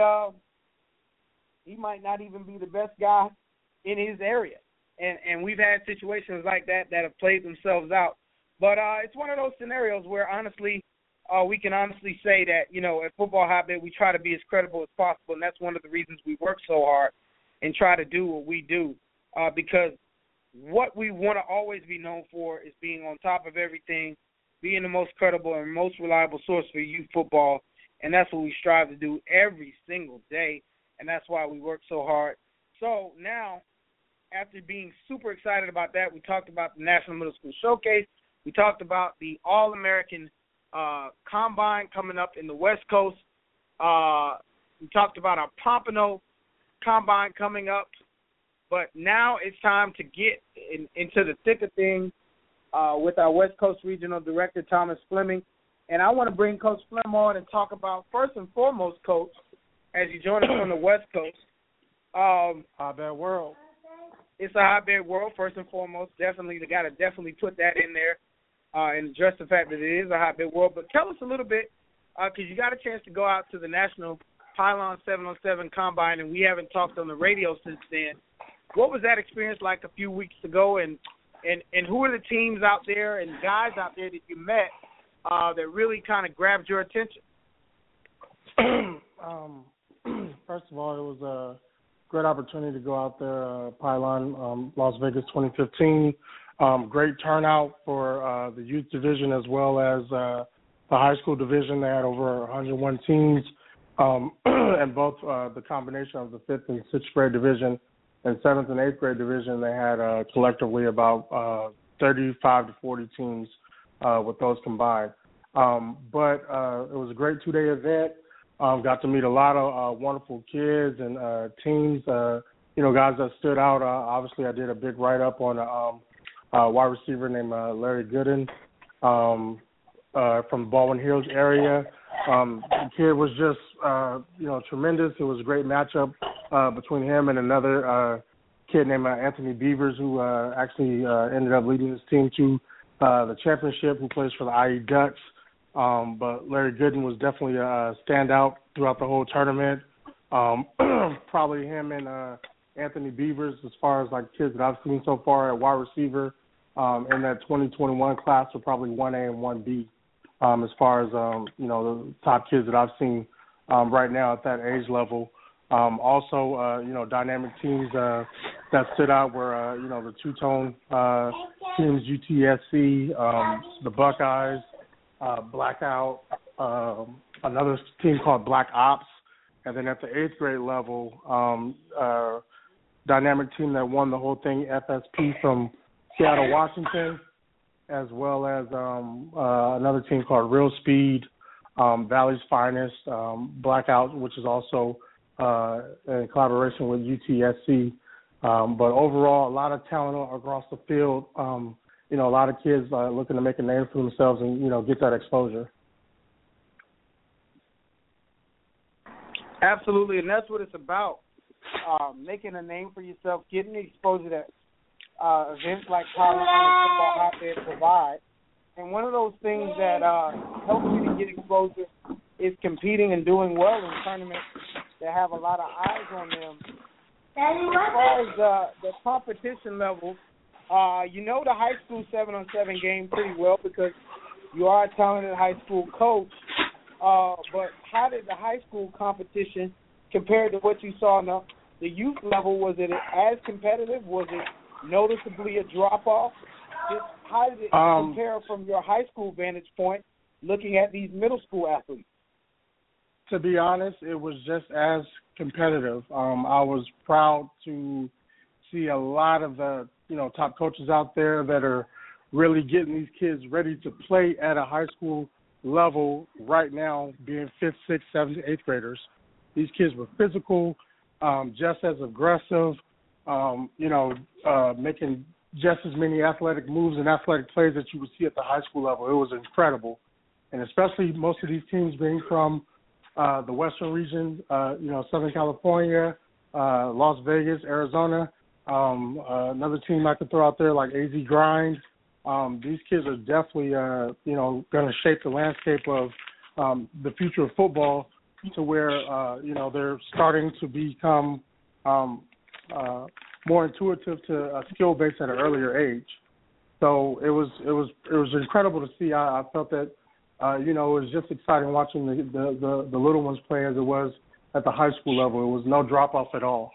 not even be the best guy in his area. And we've had situations like that have played themselves out. But it's one of those scenarios where, honestly, we can honestly say that, at Football Hotbed, we try to be as credible as possible, and that's one of the reasons we work so hard and try to do what we do, because what we want to always be known for is being on top of everything, being the most credible and most reliable source for youth football, and that's what we strive to do every single day, and that's why we work so hard. So now, after being super excited about that, we talked about the National Middle School Showcase. We talked about the All-American Combine coming up in the West Coast. We talked about our Pompano Combine coming up. But now it's time to get into the thick of things with our West Coast Regional Director, Thomas Fleming. And I want to bring Coach Fleming on and talk about, first and foremost, Coach, as you join us from the West Coast. Hotbed world. It's a hotbed world, first and foremost. Definitely, they got to definitely put that in there and address the fact that it is a hotbed world. But tell us a little bit, because you got a chance to go out to the National Pylon 707 Combine, and we haven't talked on the radio since then. What was that experience like a few weeks ago, and who are the teams out there and guys out there that you met that really kind of grabbed your attention? First of all, it was a great opportunity to go out there, Pylon, Las Vegas 2015. Great turnout for the youth division as well as the high school division. They had over 101 teams, and both the combination of the 5th and 6th grade division and 7th and 8th grade division, they had collectively about 35 to 40 teams with those combined. But it was a great 2-day event. Got to meet a lot of wonderful kids and teams, guys that stood out. Obviously, I did a big write-up on a wide receiver named Larry Gooden from Baldwin Hills area. The kid was just, tremendous. It was a great matchup between him and another kid named Anthony Beavers, who actually ended up leading his team to the championship, who plays for the IE Ducks. But Larry Gooden was definitely a standout throughout the whole tournament. Probably him and Anthony Beavers, as far as like kids that I've seen so far at wide receiver in that 2021 class, are probably 1A and 1B as far as the top kids that I've seen right now at that age level. Also, dynamic teams that stood out were the two-tone teams, UTSC, the Buckeyes. Blackout, another team called Black Ops, and then at the 8th grade level, dynamic team that won the whole thing, FSP from Seattle, Washington, as well as another team called Real Speed, Valley's Finest, Blackout, which is also in collaboration with UTSC. But overall, a lot of talent across the field. A lot of kids looking to make a name for themselves and, get that exposure. Absolutely, and that's what it's about, making a name for yourself, getting the exposure that events like Pylon and Football Hotbed provide. And one of those things that helps you to get exposure is competing and doing well in tournaments that have a lot of eyes on them. As far as the competition level, the high school 7-on-7 game pretty well because you are a talented high school coach. But how did the high school competition compared to what you saw on the youth level? Was it as competitive? Was it noticeably a drop-off? Just how did it compare from your high school vantage point looking at these middle school athletes? To be honest, it was just as competitive. I was proud to see a lot of the, top coaches out there that are really getting these kids ready to play at a high school level right now, being 5th, 6th, 7th, 8th graders. These kids were physical, just as aggressive, making just as many athletic moves and athletic plays that you would see at the high school level. It was incredible. And especially most of these teams being from the Western region, Southern California, Las Vegas, Arizona. Another team I could throw out there like AZ Grind. These kids are definitely, going to shape the landscape of the future of football to where, they're starting to become more intuitive to a skill base at an earlier age. So it was incredible to see. I felt that, it was just exciting watching the little ones play as it was at the high school level. It was no drop-off at all.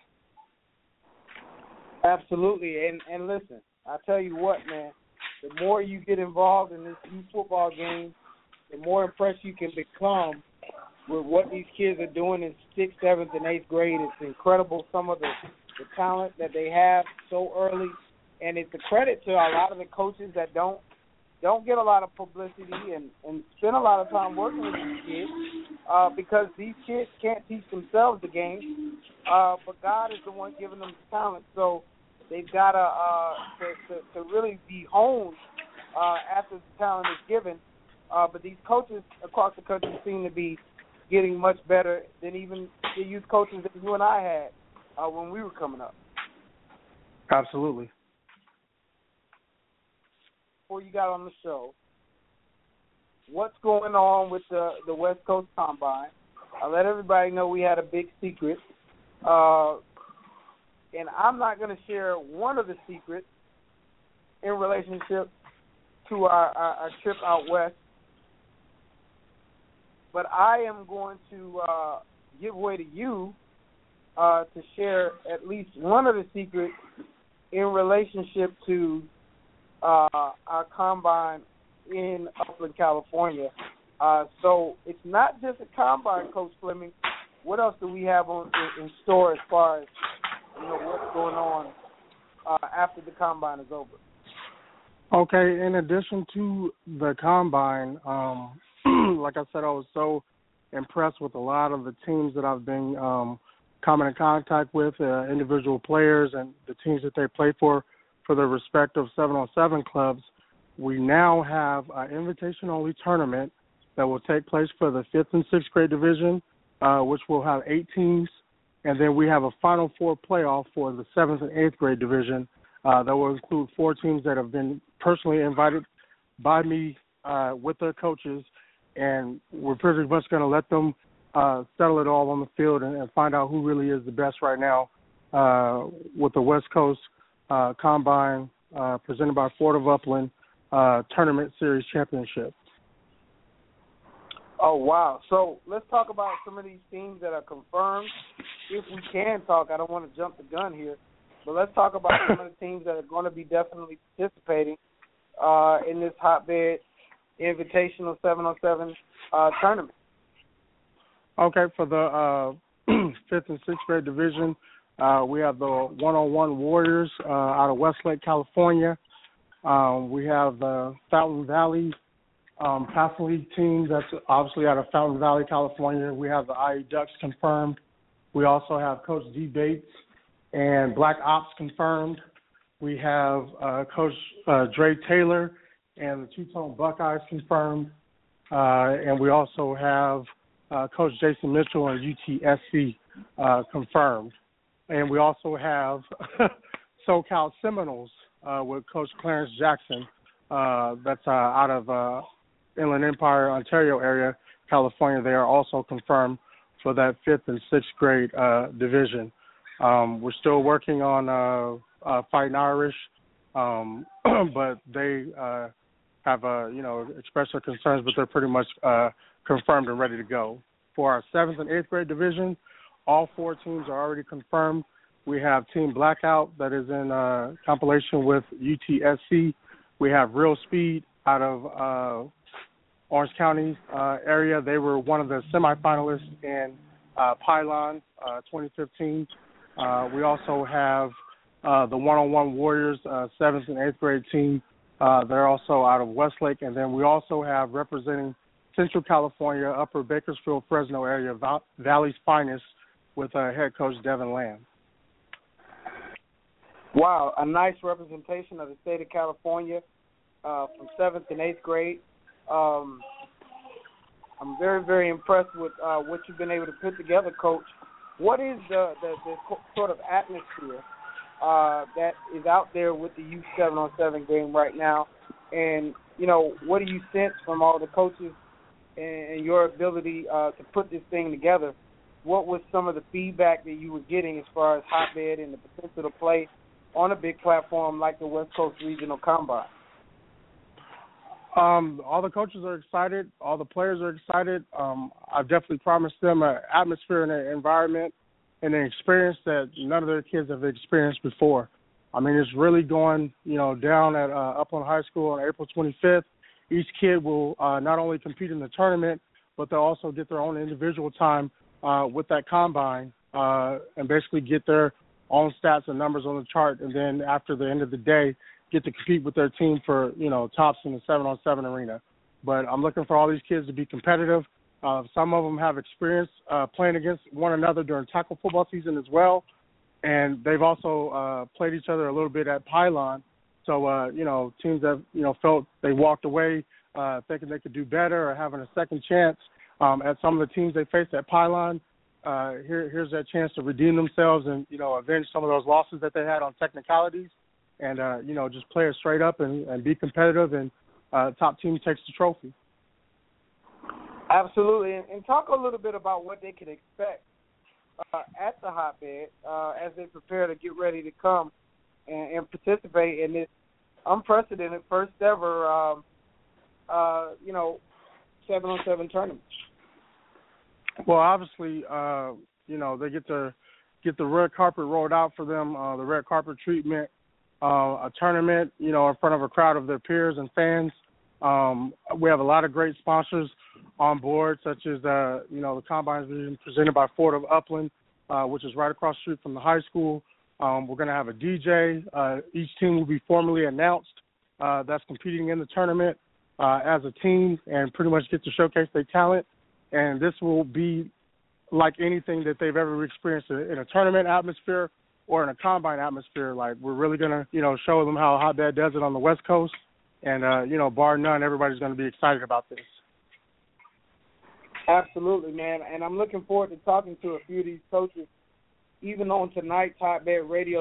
Absolutely. And listen, I tell you what, man, the more you get involved in this youth football game, the more impressed you can become with what these kids are doing in 6th, 7th, and 8th grade. It's incredible, some of the talent that they have so early. And it's a credit to a lot of the coaches that don't get a lot of publicity and spend a lot of time working with these kids because these kids can't teach themselves the game, but God is the one giving them the talent. So they've got to really be honed after the talent is given. But these coaches across the country seem to be getting much better than even the youth coaches that you and I had when we were coming up. Absolutely. Before you got on the show, what's going on with the West Coast Combine? I let everybody know we had a big secret, and I'm not going to share one of the secrets in relationship to our trip out west, but I am going to give way to you to share at least one of the secrets in relationship to our combine in Upland, California. So it's not just a combine, Coach Fleming. What else do we have in store as far as what's going on after the combine is over? Okay, in addition to the combine, like I said, I was so impressed with a lot of the teams that I've been coming in contact with, individual players and the teams that they play for their respective 7-on-7 clubs. We now have an invitation-only tournament that will take place for the 5th and 6th grade division, which will have 8 teams. And then we have a Final Four playoff for the 7th and 8th grade division that will include 4 teams that have been personally invited by me with their coaches. And we're pretty much going to let them settle it all on the field and find out who really is the best right now with the West Coast Combine presented by Fort of Upland Tournament Series Championship. Oh, wow. So let's talk about some of these teams that are confirmed. If we can talk, I don't want to jump the gun here, but let's talk about some of the teams that are going to be definitely participating in this hotbed invitational 7-on-7 tournament. Okay, for the 5th and 6th grade division, we have the 101 Warriors out of Westlake, California. We have the Fountain Valley Passing League team that's obviously out of Fountain Valley, California. We have the IE Ducks confirmed. We also have Coach D. Bates and Black Ops confirmed. We have Coach Dre Taylor and the Two-Tone Buckeyes confirmed. And we also have Coach Jason Mitchell and UTSC confirmed. And we also have SoCal Seminoles with Coach Clarence Jackson. That's out of Inland Empire, Ontario area, California. They are also confirmed for that 5th and 6th grade division. We're still working on Fighting Irish, but they have expressed their concerns, but they're pretty much confirmed and ready to go. For our 7th and 8th grade division, all 4 teams are already confirmed. We have Team Blackout that is in compilation with UTSC. We have Real Speed out of Orange County area. They were one of the semifinalists in Pylon 2015. We also have the one-on-one Warriors 7th and 8th grade team. They're also out of Westlake. And then we also have representing Central California, Upper Bakersfield, Fresno area, Valley's finest with head coach Devin Lamb. Wow, a nice representation of the state of California from 7th and 8th grade. I'm very, very impressed with what you've been able to put together, Coach. What is the sort of atmosphere that is out there with the youth 7-on-7 game right now? And, you know, what do you sense from all the coaches and your ability to put this thing together? What was some of the feedback that you were getting as far as hotbed and the potential to play on a big platform like the West Coast Regional Combine? All the coaches are excited. All the players are excited. I've definitely promised them an atmosphere and an environment and an experience that none of their kids have experienced before. I mean, it's really going, down at Upland High School on April 25th. Each kid will not only compete in the tournament, but they'll also get their own individual time with that combine and basically get their own stats and numbers on the chart. And then after the end of the day, get to compete with their team for, tops in the 7-on-7 arena. But I'm looking for all these kids to be competitive. Some of them have experience playing against one another during tackle football season as well. And they've also played each other a little bit at Pylon. So, teams that, felt they walked away thinking they could do better or having a second chance at some of the teams they faced at Pylon, here's that chance to redeem themselves and, avenge some of those losses that they had on technicalities and, just play it straight up and be competitive, and top team takes the trophy. Absolutely. And talk a little bit about what they can expect at the hotbed as they prepare to get ready to come and participate in this unprecedented first ever, 7-on-7 tournament. Well, obviously, they get the red carpet rolled out for them, the red carpet treatment, a tournament, in front of a crowd of their peers and fans. We have a lot of great sponsors on board, such as, the Combine is being presented by Ford of Upland, which is right across the street from the high school. We're going to have a DJ. Each team will be formally announced that's competing in the tournament as a team and pretty much get to showcase their talent. And this will be like anything that they've ever experienced in a tournament atmosphere or in a combine atmosphere. Like, we're really going to, show them how Hotbed does it on the West Coast. And, bar none, everybody's going to be excited about this. Absolutely, man. And I'm looking forward to talking to a few of these coaches, even on tonight's Hotbed Radio,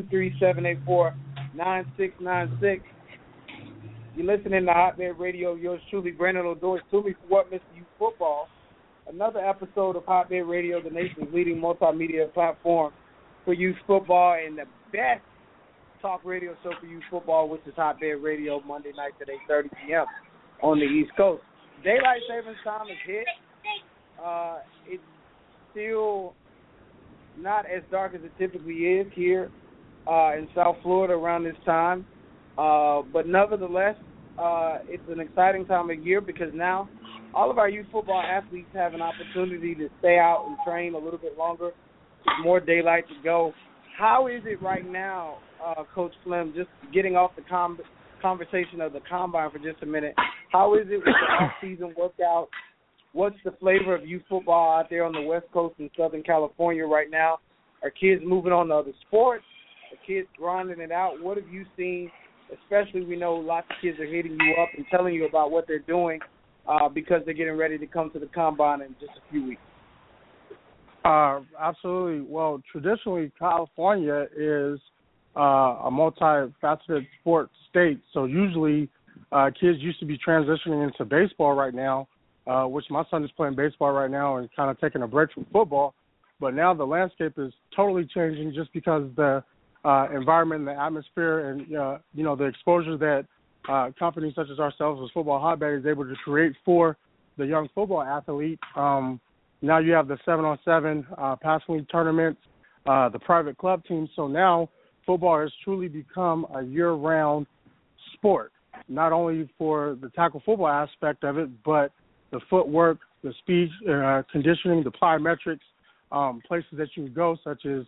323-784-9696. You're listening to Hotbed Radio. Yours truly, Brandon Odoi, Toomey for What Mr. Youth Football. Another episode of Hotbed Radio, the nation's leading multimedia platform for youth football, and the best talk radio show for youth football, which is Hotbed Radio, Monday nights at 8:30 p.m. on the East Coast. Daylight savings time is hit. It's still not as dark as it typically is here in South Florida around this time. But nevertheless, it's an exciting time of year because now all of our youth football athletes have an opportunity to stay out and train a little bit longer. There's more daylight to go. How is it right now, Coach Flem, just getting off the conversation of the Combine for just a minute, how is it with the off-season workout? What's the flavor of youth football out there on the West Coast in Southern California right now? Are kids moving on to other sports? Are kids grinding it out? What have you seen? Especially, we know lots of kids are hitting you up and telling you about what they're doing because they're getting ready to come to the Combine in just a few weeks. Absolutely. Well, traditionally, California is a multifaceted sports state. So usually kids used to be transitioning into baseball right now, which my son is playing baseball right now and kind of taking a break from football. But now the landscape is totally changing just because the environment and the atmosphere and, the exposure that companies such as ourselves as Football Hotbed is able to create for the young football athlete. Now you have the 7-on-7 passing league tournaments, the private club teams. So now football has truly become a year-round sport, not only for the tackle football aspect of it, but the footwork, the speed, conditioning, the plyometrics, places that you can go, such as,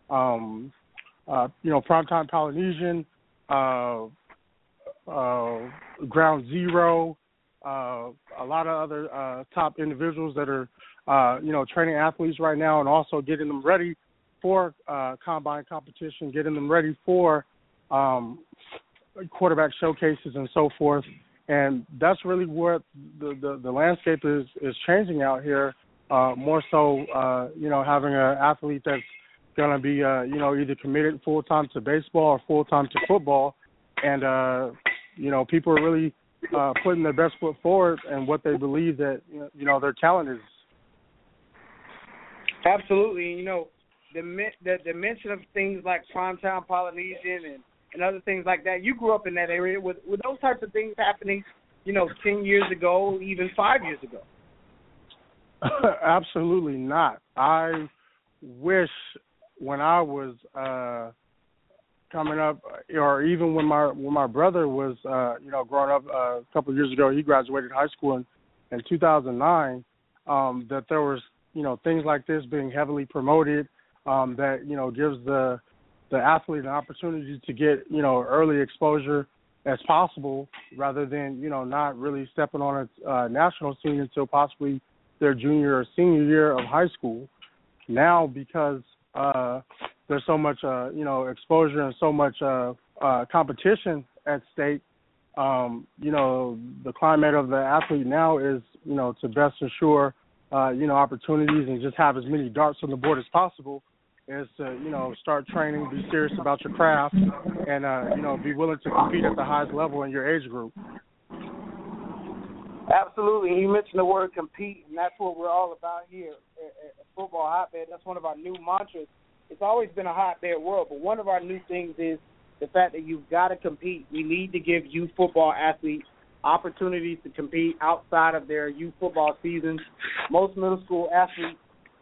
Primetime Polynesian, Ground Zero, a lot of other top individuals that are, training athletes right now, and also getting them ready for combine competition, getting them ready for quarterback showcases and so forth. And that's really what the landscape is changing out here. More so, having an athlete that's going to be, either committed full-time to baseball or full-time to football. And, people are really putting their best foot forward and what they believe that, their talent is. Absolutely. The mention of things like Primetime Polynesian and other things like that, you grew up in that area. With those types of things happening, 10 years ago, even 5 years ago? Absolutely not. I wish when I was coming up, or even when my brother was, growing up a couple of years ago, he graduated high school in 2009, that there was, things like this being heavily promoted, that, gives the athlete an opportunity to get, early exposure as possible, rather than, not really stepping on a national scene until possibly their junior or senior year of high school. Now, because there's so much, exposure and so much competition at stake, the climate of the athlete now is, to best ensure, opportunities and just have as many darts on the board as possible, is to, start training, be serious about your craft, and, be willing to compete at the highest level in your age group. Absolutely. You mentioned the word compete, and that's what we're all about here at Football Hotbed. That's one of our new mantras. It's always been a hotbed world, but one of our new things is the fact that you've got to compete. We need to give youth football athletes opportunities to compete outside of their youth football seasons. Most middle school athletes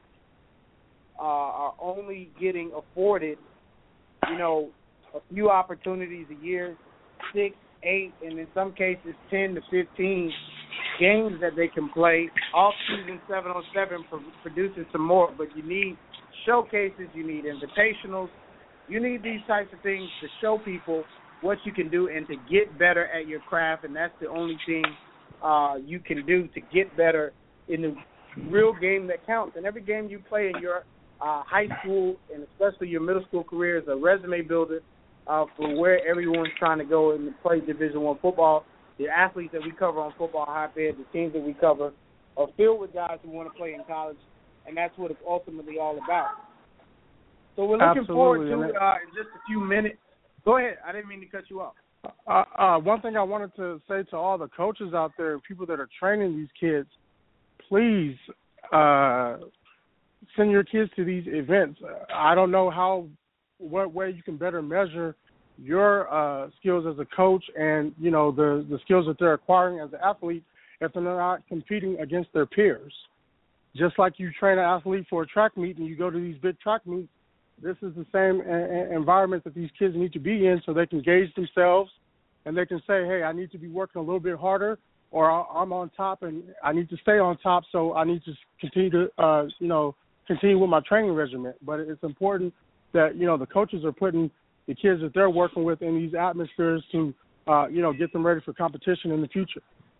are only getting afforded, a few opportunities a year, 6, 8, and in some cases 10 to 15 games that they can play. Off-season 7-on-7 produces some more, but you need showcases, you need invitationals, you need these types of things to show people what you can do and to get better at your craft, and that's the only thing you can do to get better in the real game that counts. And every game you play in your high school and especially your middle school career is a resume builder for where everyone's trying to go and play Division I football. The athletes that we cover on Football Hotbed, the teams that we cover, are filled with guys who want to play in college, and that's what it's ultimately all about. So we're looking forward to it in just a few minutes. Go ahead. I didn't mean to cut you off. One thing I wanted to say to all the coaches out there, people that are training these kids, please send your kids to these events. I don't know what way you can better measure your skills as a coach and, the skills that they're acquiring as an athlete if they're not competing against their peers. Just like you train an athlete for a track meet and you go to these big track meets, this is the same environment that these kids need to be in so they can gauge themselves and they can say, hey, I need to be working a little bit harder, or I'm on top and I need to stay on top, so I need to continue to, continue with my training regimen. But it's important that, the coaches are putting the kids that they're working with in these atmospheres to, get them ready for competition in the future.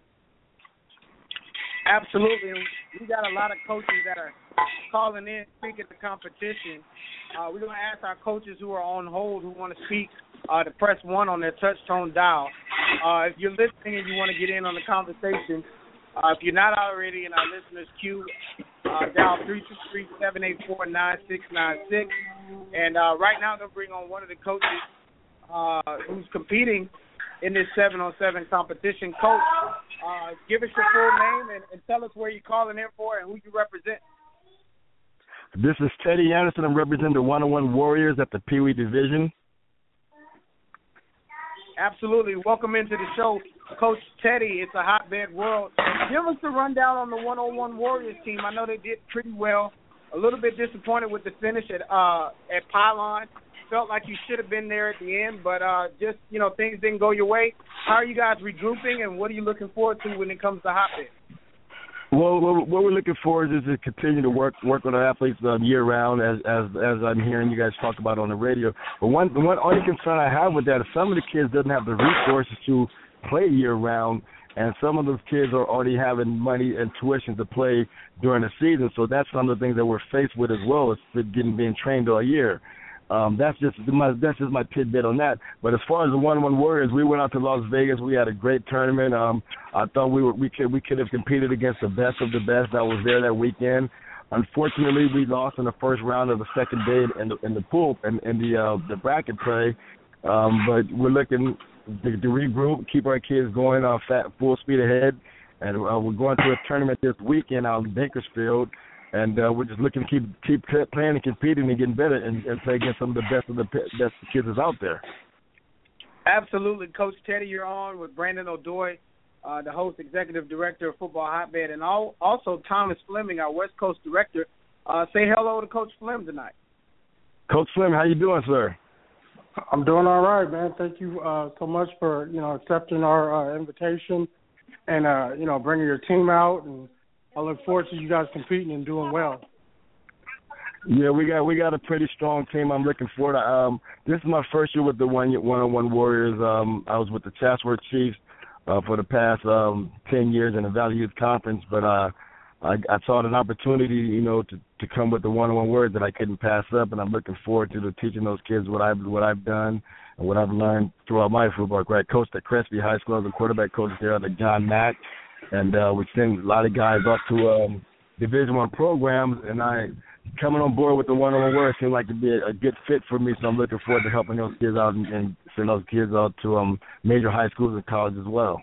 Absolutely. And we got a lot of coaches that are calling in, speaking to competition. We're going to ask our coaches who are on hold who want to speak to press 1 on their touch tone dial. If you're listening and you want to get in on the conversation, if you're not already in our listeners' queue, dial 323-784-9696. And right now I'm going to bring on one of the coaches who's competing in this 7-on-7 competition. Coach, give us your full name and tell us where you're calling in for and who you represent. This is Teddy Anderson. I'm representing the 101 Warriors at the Pee Wee Division. Absolutely. Welcome into the show. Coach Teddy, it's a hotbed world. Give us the rundown on the 101 Warriors team. I know they did pretty well. A little bit disappointed with the finish at Pylon. Felt like you should have been there at the end, but just, things didn't go your way. How are you guys regrouping, and what are you looking forward to when it comes to hotbed? Well, what we're looking for is to continue to work with our athletes year round, as I'm hearing you guys talk about on the radio. But the only concern I have with that is some of the kids doesn't have the resources to play year round, and some of those kids are already having money and tuition to play during the season. So that's some of the things that we're faced with as well as being trained all year. That's just my tidbit on that. But as far as the 101 Warriors, we went out to Las Vegas. We had a great tournament. I thought we could have competed against the best of the best that was there that weekend. Unfortunately, we lost in the first round of the second day in the pool and in the bracket play. But we're looking to regroup, keep our kids going full speed ahead, and we're going to a tournament this weekend out in Bakersfield. And we're just looking to keep playing and competing and getting better and play against some of the best kids that's out there. Absolutely. Coach Teddy, you're on with Brandon O'Doy, the host, executive director of Football Hotbed, and also Thomas Fleming, our West Coast director. Say hello to Coach Flem tonight. Coach Flem, how you doing, sir? I'm doing all right, man. Thank you so much for, accepting our invitation and, bringing your team out, and I look forward to you guys competing and doing well. Yeah, we got a pretty strong team. I'm looking forward to. This is my first year with the 101 Warriors. I was with the Chatsworth Chiefs for the past 10 years in the Valley Youth Conference, but I saw an opportunity, to come with the 101 Warriors that I couldn't pass up, and I'm looking forward to teaching those kids what I've done and what I've learned throughout my football career. I coached at Crespi High School as a quarterback coach there under John Mack. And we send a lot of guys up to Division I programs, and coming on board with the 101 Warriors seemed like to be a good fit for me. So I'm looking forward to helping those kids out and send those kids out to major high schools and colleges as well.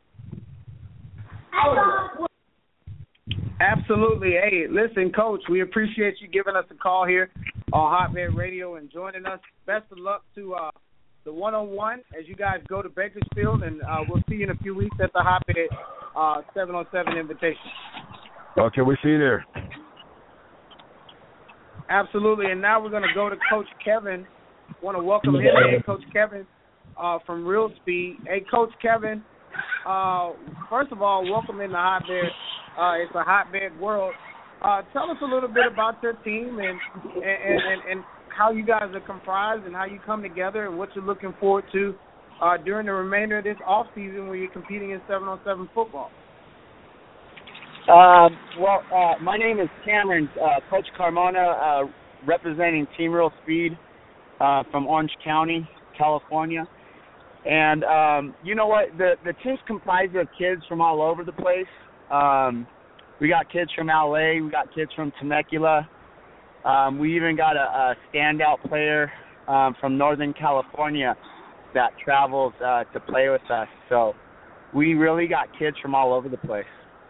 Absolutely. Hey, listen, Coach, we appreciate you giving us a call here on Hotbed Radio and joining us. Best of luck to the 101 as you guys go to Bakersfield, and we'll see you in a few weeks at the Hotbed 7-on-7 invitation. Okay, we'll see you there. Absolutely, and now we're going to go to Coach Kevin. Want to welcome him in, Coach Kevin from Real Speed. Hey, Coach Kevin, first of all, welcome in the Hotbed. It's a hotbed world. Tell us a little bit about your team and how you guys are comprised and how you come together and what you're looking forward to during the remainder of this off season where you're competing in 7-on-7 football. My name is Cameron, Coach Carmona, representing Team Real Speed from Orange County, California. And you know what? The team's comprised of kids from all over the place. We got kids from LA, we got kids from Temecula. We even got a standout player from Northern California that travels to play with us. So we really got kids from all over the place.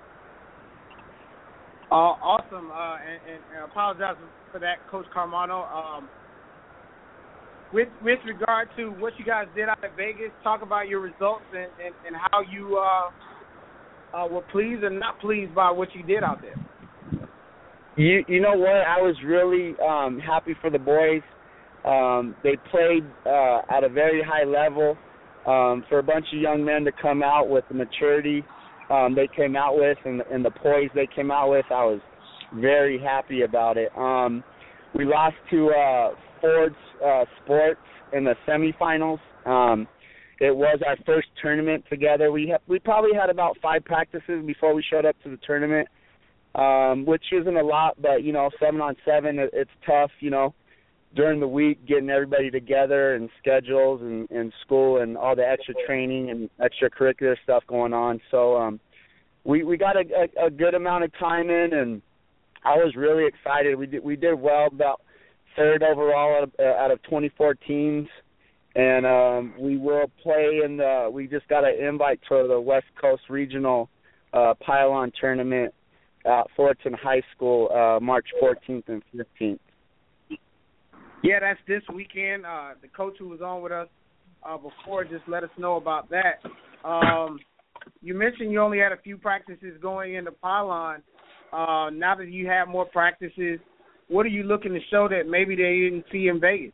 Awesome. And I apologize for that, Coach Carmano. With regard to what you guys did out at Vegas, talk about your results and how you were pleased and not pleased by what you did out there. You know what? I was really happy for the boys. They played at a very high level. For a bunch of young men to come out with the maturity they came out with and the poise they came out with, I was very happy about it. We lost to Ford's Sports in the semifinals. It was our first tournament together. We probably had about 5 practices before we showed up to the tournament, which isn't a lot, but, 7-on-7, it's tough, during the week, getting everybody together and schedules and school and all the extra training and extracurricular stuff going on. So we got a good amount of time in, and I was really excited. We did well, about 3rd overall out of 24 teams. And we will play we just got an invite to the West Coast Regional Pylon Tournament at Fullerton High School, March 14th and 15th. Yeah, that's this weekend. The coach who was on with us before just let us know about that. You mentioned you only had a few practices going into Pylon. Now that you have more practices, what are you looking to show that maybe they didn't see in Vegas?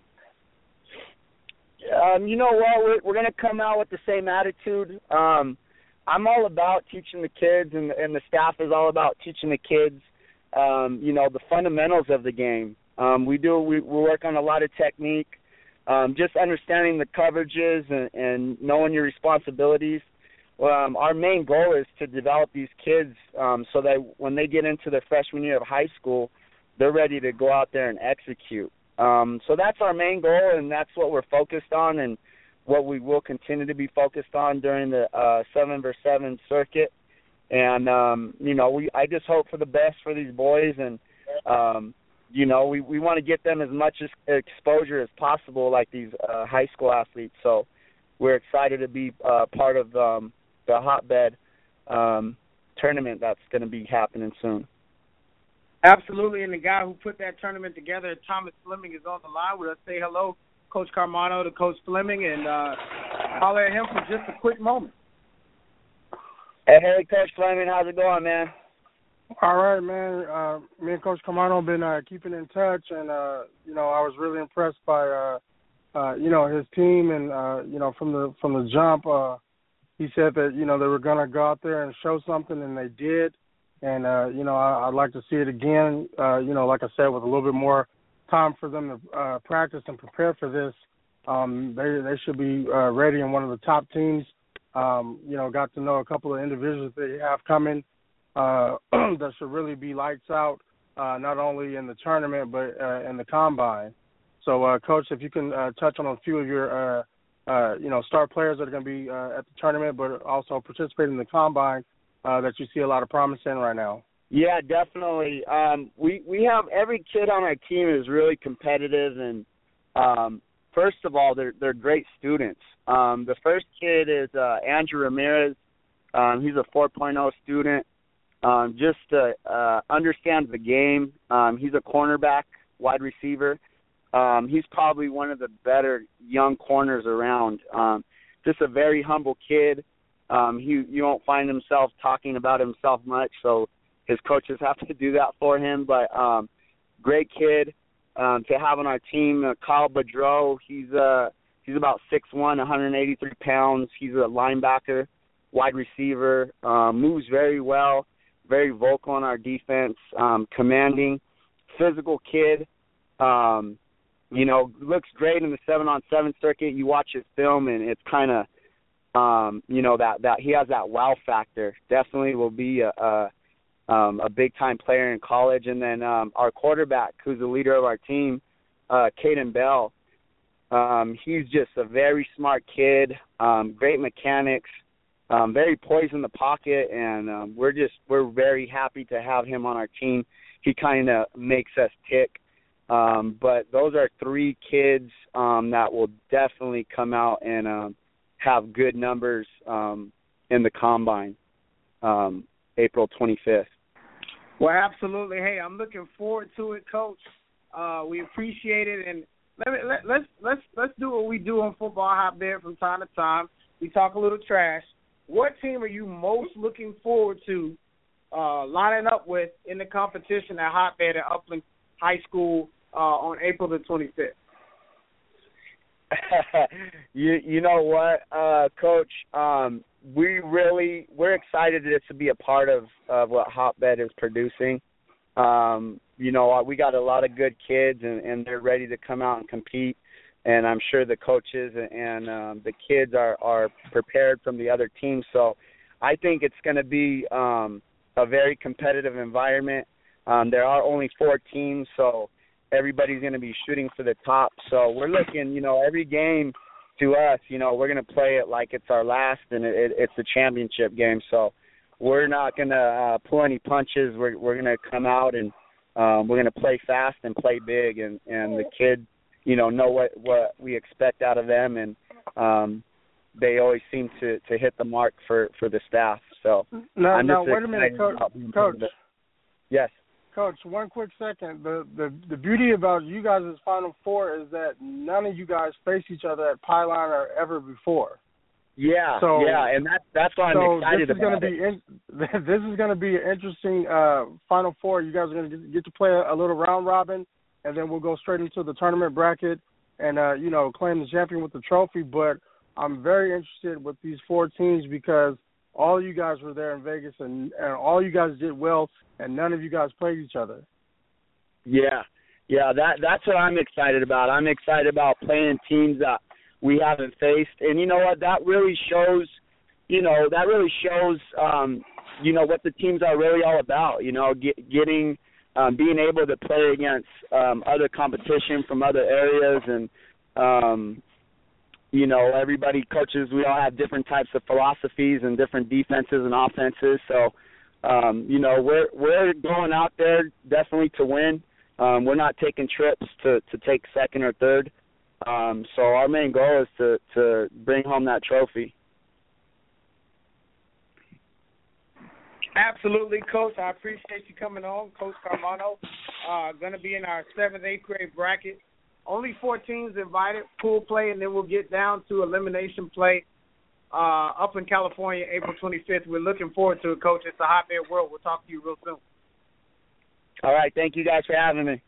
You know what? We're going to come out with the same attitude. I'm all about teaching the kids, and the staff is all about teaching the kids, the fundamentals of the game. We work on a lot of technique, just understanding the coverages and knowing your responsibilities. Our main goal is to develop these kids so that when they get into their freshman year of high school, they're ready to go out there and execute. So that's our main goal, and that's what we're focused on and what we will continue to be focused on during the 7-versus-7 circuit. And, I just hope for the best for these boys, and, we want to get them as much exposure as possible like these high school athletes. So we're excited to be part of the Hotbed tournament that's going to be happening soon. Absolutely, and the guy who put that tournament together, Thomas Fleming, is on the line with us. Say hello, Coach Carmano, to Coach Fleming, and holler at him for just a quick moment. Hey, Coach Fleming, how's it going, man? All right, man. Me and Coach Carmano have been keeping in touch, and, I was really impressed by, his team, and, from the jump, he said that, they were going to go out there and show something, and they did. And, I'd like to see it again, like I said, with a little bit more time for them to practice and prepare for this. They should be ready, and one of the top teams, got to know a couple of individuals they have coming that should really be lights out, not only in the tournament but in the combine. So, Coach, if you can touch on a few of your, star players that are going to be at the tournament but also participate in the combine, that you see a lot of promise in right now. Yeah, definitely. We have every kid on our team is really competitive, and first of all, they're great students. The first kid is Andrew Ramirez. He's a 4.0 student. Understands the game. He's a cornerback, wide receiver. He's probably one of the better young corners around. Just a very humble kid. You won't find himself talking about himself much, so his coaches have to do that for him. But great kid to have on our team. Kyle Bedreau, he's about 6'1", 183 pounds. He's a linebacker, wide receiver, moves very well, very vocal on our defense, commanding, physical kid. Looks great in the 7-on-7 circuit. You watch his film, and it's kind of that he has that wow factor. Definitely will be a big time player in college. And then our quarterback, who's the leader of our team, Caden Bell. He's just a very smart kid, great mechanics, very poised in the pocket, and we're very happy to have him on our team. He kind of makes us tick. But those are three kids that will definitely come out and have good numbers in the combine, April 25th. Well, absolutely. Hey, I'm looking forward to it, Coach. We appreciate it, and let's do what we do on Football Hotbed from time to time. We talk a little trash. What team are you most looking forward to lining up with in the competition at Hotbed at Upland High School on April the 25th? You know what, Coach? We're excited to be a part of what Hotbed is producing. We got a lot of good kids, and they're ready to come out and compete. And I'm sure the coaches and the kids are prepared from the other teams. So I think it's going to be a very competitive environment. There are only 4 teams, so everybody's going to be shooting for the top. So we're looking, every game to us, we're going to play it like it's our last, and it's a championship game. So we're not going to pull any punches. We're going to come out, and we're going to play fast and play big, and the kids, know what we expect out of them, and they always seem to hit the mark for the staff. So now wait a minute, Coach. Yes. Coach, one quick second. The beauty about you guys' Final Four is that none of you guys face each other at Pylon or ever before. Yeah, So, and that's why I'm excited about it. This is going to be an interesting Final Four. You guys are going to get to play a little round robin, and then we'll go straight into the tournament bracket and, claim the champion with the trophy. But I'm very interested with these 4 teams because all you guys were there in Vegas, and all you guys did well, and none of you guys played each other. Yeah, that's what I'm excited about. I'm excited about playing teams that we haven't faced, and you know what? That really shows, what the teams are really all about. Being able to play against other competition from other areas, and everybody coaches. We all have different types of philosophies and different defenses and offenses. So, we're going out there definitely to win. We're not taking trips to take second or third. So our main goal is to bring home that trophy. Absolutely, Coach. I appreciate you coming on, Coach Carmano. Going to be in our 7th, 8th grade bracket. Only 4 teams invited, pool play, and then we'll get down to elimination play up in California, April 25th. We're looking forward to it, Coach. It's a hotbed world. We'll talk to you real soon. All right. Thank you guys for having me.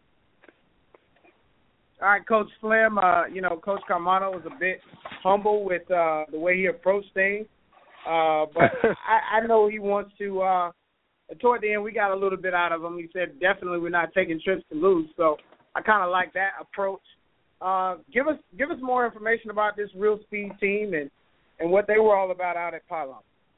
All right, Coach Flem, Coach Carmano was a bit humble with the way he approached things. But I know he wants to toward the end, we got a little bit out of him. He said, definitely we're not taking trips to lose. So I kind of like that approach. Give us more information about this Real Speed team and what they were all about out at Pylon.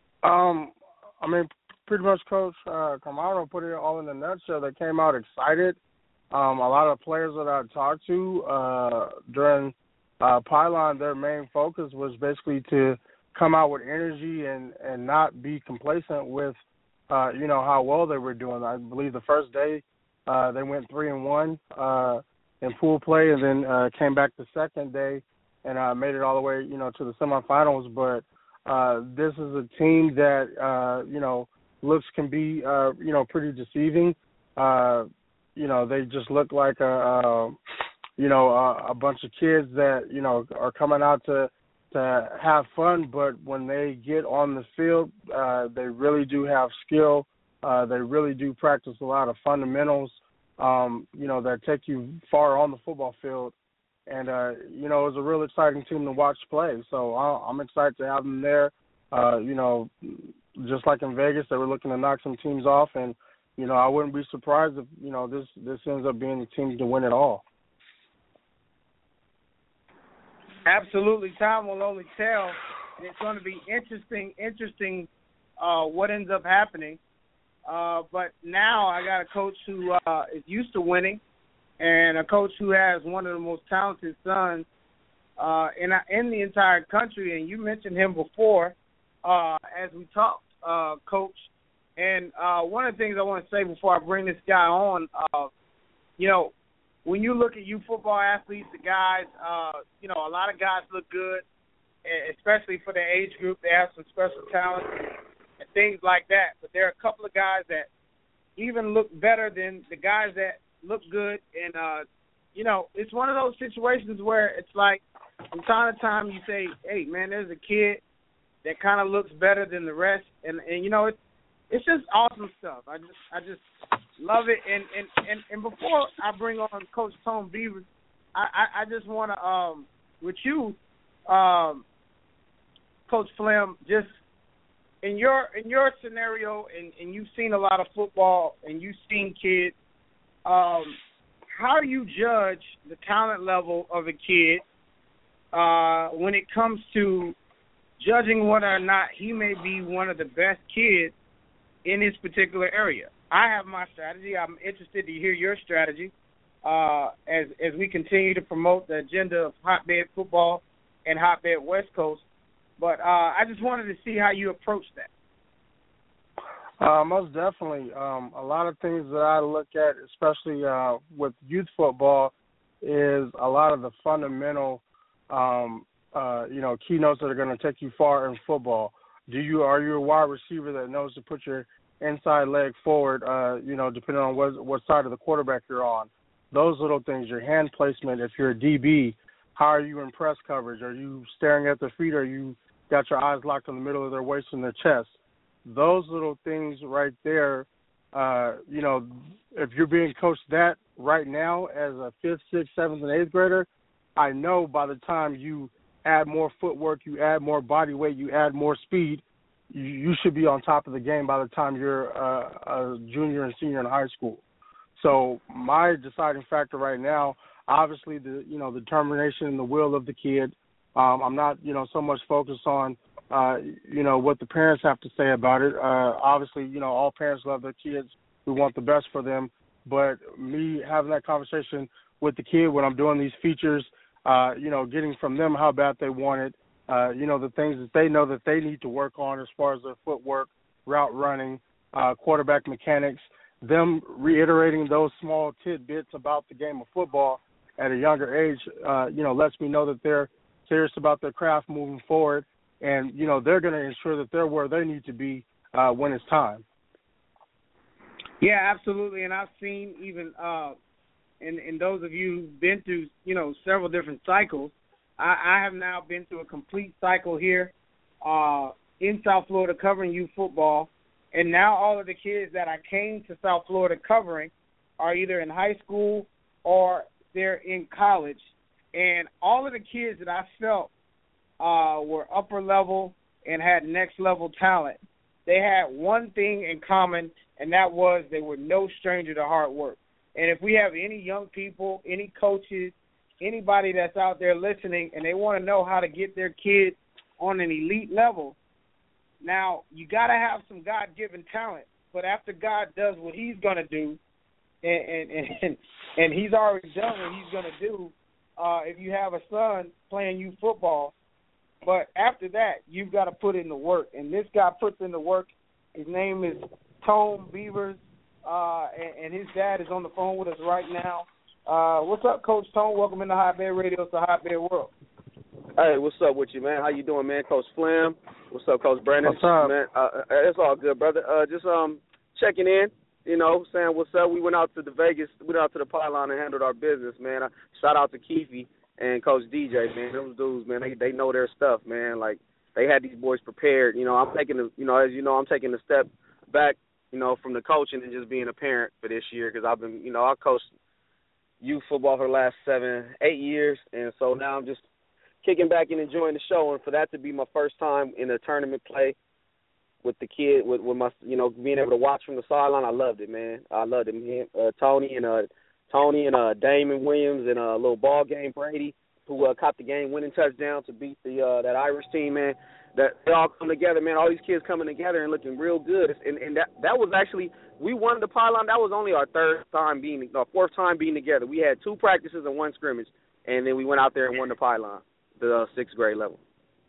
Pretty much Coach Carmano put it all in a nutshell. They came out excited. A lot of the players that I talked to during Pylon, their main focus was basically to come out with energy and not be complacent with, how well they were doing. I believe the first day they went 3-1 in pool play, and then came back the second day and made it all the way, to the semifinals. But this is a team that, looks can be, pretty deceiving. They just look like a bunch of kids that, are coming out to have fun, but when they get on the field, they really do have skill. They really do practice a lot of fundamentals, that take you far on the football field. And, it was a real exciting team to watch play. So I'm excited to have them there. Just like in Vegas, they were looking to knock some teams off. And, I wouldn't be surprised if, this ends up being the team to win it all. Absolutely. Time will only tell. And it's going to be interesting what ends up happening. But now I got a coach who is used to winning and a coach who has one of the most talented sons in the entire country. And you mentioned him before as we talked, Coach. And one of the things I want to say before I bring this guy on, when you look at you football athletes, the guys, a lot of guys look good, especially for their age group. They have some special talent and things like that. But there are a couple of guys that even look better than the guys that look good. And, it's one of those situations where it's like from time to time you say, hey, man, there's a kid that kind of looks better than the rest. And it's just awesome stuff. I just love it. And before I bring on Coach Tone Beavers, I just want to with you, Coach Flem, just in your scenario, and you've seen a lot of football and you've seen kids. How do you judge the talent level of a kid when it comes to judging whether or not he may be one of the best kids in his particular area? I have my strategy. I'm interested to hear your strategy as we continue to promote the agenda of hotbed football and hotbed West Coast. But I just wanted to see how you approach that. Most definitely. A lot of things that I look at, especially with youth football, is a lot of the fundamental, keynotes that are going to take you far in football. Are you a wide receiver that knows to put your inside leg forward, depending on what side of the quarterback you're on? Those little things, your hand placement, if you're a DB, how are you in press coverage? Are you staring at the feet? Are you got your eyes locked on the middle of their waist and their chest. Those little things right there, if you're being coached that right now as a 5th, 6th, 7th, and 8th grader, I know by the time you add more footwork, you add more body weight, you add more speed, you should be on top of the game by the time you're a junior and senior in high school. So my deciding factor right now, obviously the determination and the will of the kid. I'm not so much focused on what the parents have to say about it. Obviously, all parents love their kids. We want the best for them. But me having that conversation with the kid when I'm doing these features, getting from them how bad they want it, the things that they know that they need to work on as far as their footwork, route running, quarterback mechanics, them reiterating those small tidbits about the game of football at a younger age, lets me know that they're serious about their craft moving forward, and, they're going to ensure that they're where they need to be when it's time. Yeah, absolutely, and I've seen even and those of you who've been through, several different cycles, I have now been through a complete cycle here in South Florida covering youth football, and now all of the kids that I came to South Florida covering are either in high school or they're in college. And all of the kids that I felt were upper level and had next level talent, they had one thing in common, and that was they were no stranger to hard work. And if we have any young people, any coaches, anybody that's out there listening and they want to know how to get their kids on an elite level, now you got to have some God-given talent. But after God does what he's going to do, and he's already done what he's going to do, if you have a son playing youth football, but after that, you've got to put in the work. And this guy puts in the work. His name is Tone Beavers, and his dad is on the phone with us right now. What's up, Coach Tone? Welcome into Hot Bed Radio. It's the Hot Bed World. Hey, what's up with you, man? How you doing, man? Coach Flam. What's up, Coach Brandon? What's up? Man, it's all good, brother. Just checking in, saying what's up. We went out to the pylon and handled our business, man. Shout out to Keefe and Coach DJ, man. Those dudes, man, they know their stuff, man. Like, they had these boys prepared. I'm taking I'm taking a step back, from the coaching and just being a parent for this year because I've been, I coached youth football for the last 7-8 years, and so now I'm just kicking back and enjoying the show, and for that to be my first time in a tournament play with the kid, with my, being able to watch from the sideline, I loved it, man. I loved it. Tony and Damon Williams and a little ball game Brady, who caught the game-winning touchdown to beat that Irish team, man. That they all come together, man. All these kids coming together and looking real good. And that was actually, we won the pylon. That was only our fourth time being together. We had 2 practices and 1 scrimmage, and then we went out there and won the pylon, the 6th grade level.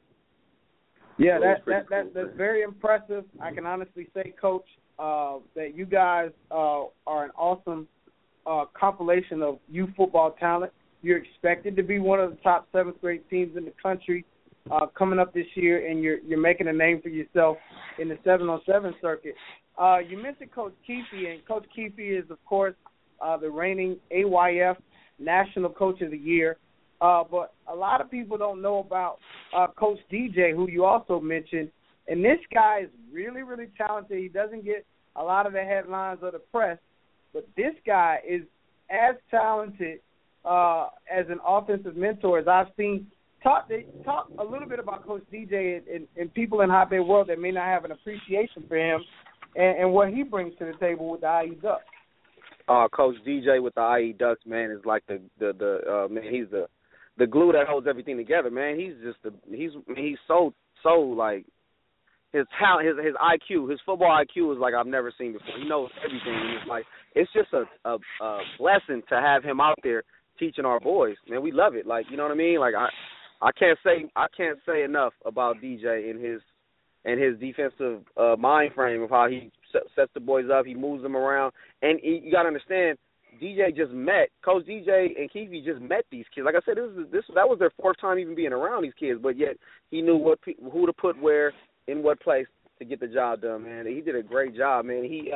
Yeah, that's very impressive. I can honestly say, Coach, that you guys are an awesome compilation of youth football talent. You're expected to be one of the top 7th grade teams in the country coming up this year, and you're making a name for yourself in the 7-on-7 circuit. You mentioned Coach Keefe, and Coach Keefe is, of course, the reigning AYF National Coach of the Year. But a lot of people don't know about Coach DJ, who you also mentioned. And this guy is really, really talented. He doesn't get a lot of the headlines or the press, but this guy is as talented as an offensive mentor as I've seen. Talk a little bit about Coach DJ and people in Hot Bed World that may not have an appreciation for him and what he brings to the table with the IE Ducks. Coach DJ with the IE Ducks, man, is like the man. He's the glue that holds everything together, man. He's just he's so like his talent, his IQ, his football IQ is like I've never seen before. He knows everything. And it's just a blessing to have him out there teaching our boys. Man, we love it. Like, you know what I mean? Like I can't say enough about DJ and his defensive mind frame of how he sets the boys up. He moves them around, and you got to understand, Coach DJ and Keefe just met these kids. Like I said, that was their 4th time even being around these kids, but yet he knew who to put where in what place to get the job done, man. He did a great job, man. He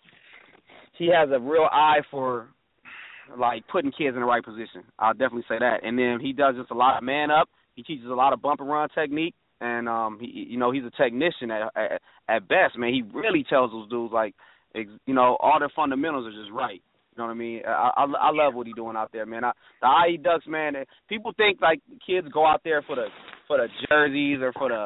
has a real eye for like putting kids in the right position. I'll definitely say that. And then he does just a lot of man up. He teaches a lot of bump and run technique. and he's a technician at best, man. He really tells those dudes like, all their fundamentals are just right. You know what I mean? I love what he's doing out there, man. The IE Ducks, man. People think like kids go out there for the jerseys or for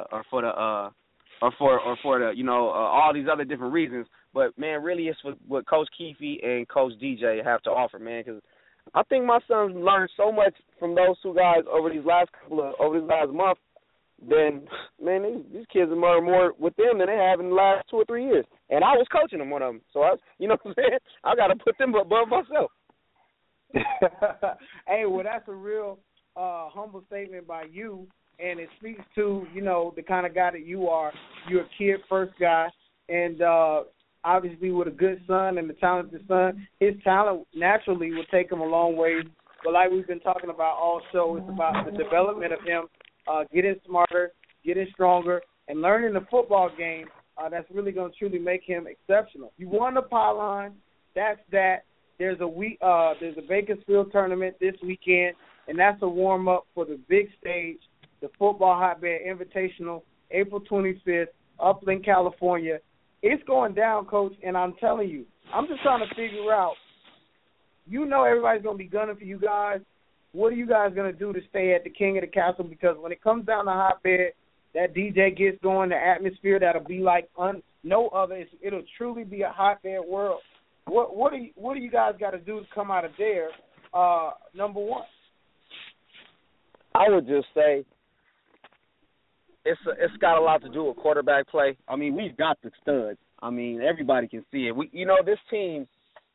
all these other different reasons, but man, really it's what Coach Keefe and Coach DJ have to offer, man. Because I think my son learned so much from those two guys over this last month. Then, man, these kids have learned more with them than they have in the last 2 or 3 years. And I was coaching them, one of them. So, you know what I'm saying? I got to put them above myself. Hey, well, that's a real humble statement by you, and it speaks to, the kind of guy that you are. You're a kid-first guy, and obviously with a good son and a talented son, his talent naturally will take him a long way. But like we've been talking about also, it's about the development of him. Getting smarter, getting stronger, and learning the football game that's really going to truly make him exceptional. You won the pylon. That's that. There's a Bakersfield tournament this weekend, and that's a warm-up for the big stage, the Football Hotbed Invitational, April 25th, Upland, California. It's going down, Coach, and I'm telling you, I'm just trying to figure out, everybody's going to be gunning for you guys. What are you guys going to do to stay at the King of the Castle? Because when it comes down to hotbed, that DJ gets going, the atmosphere that'll be like no other. It'll truly be a hotbed world. What do you guys got to do to come out of there? Number one, I would just say it's got a lot to do with quarterback play. I mean, we've got the studs. I mean, everybody can see it. This team.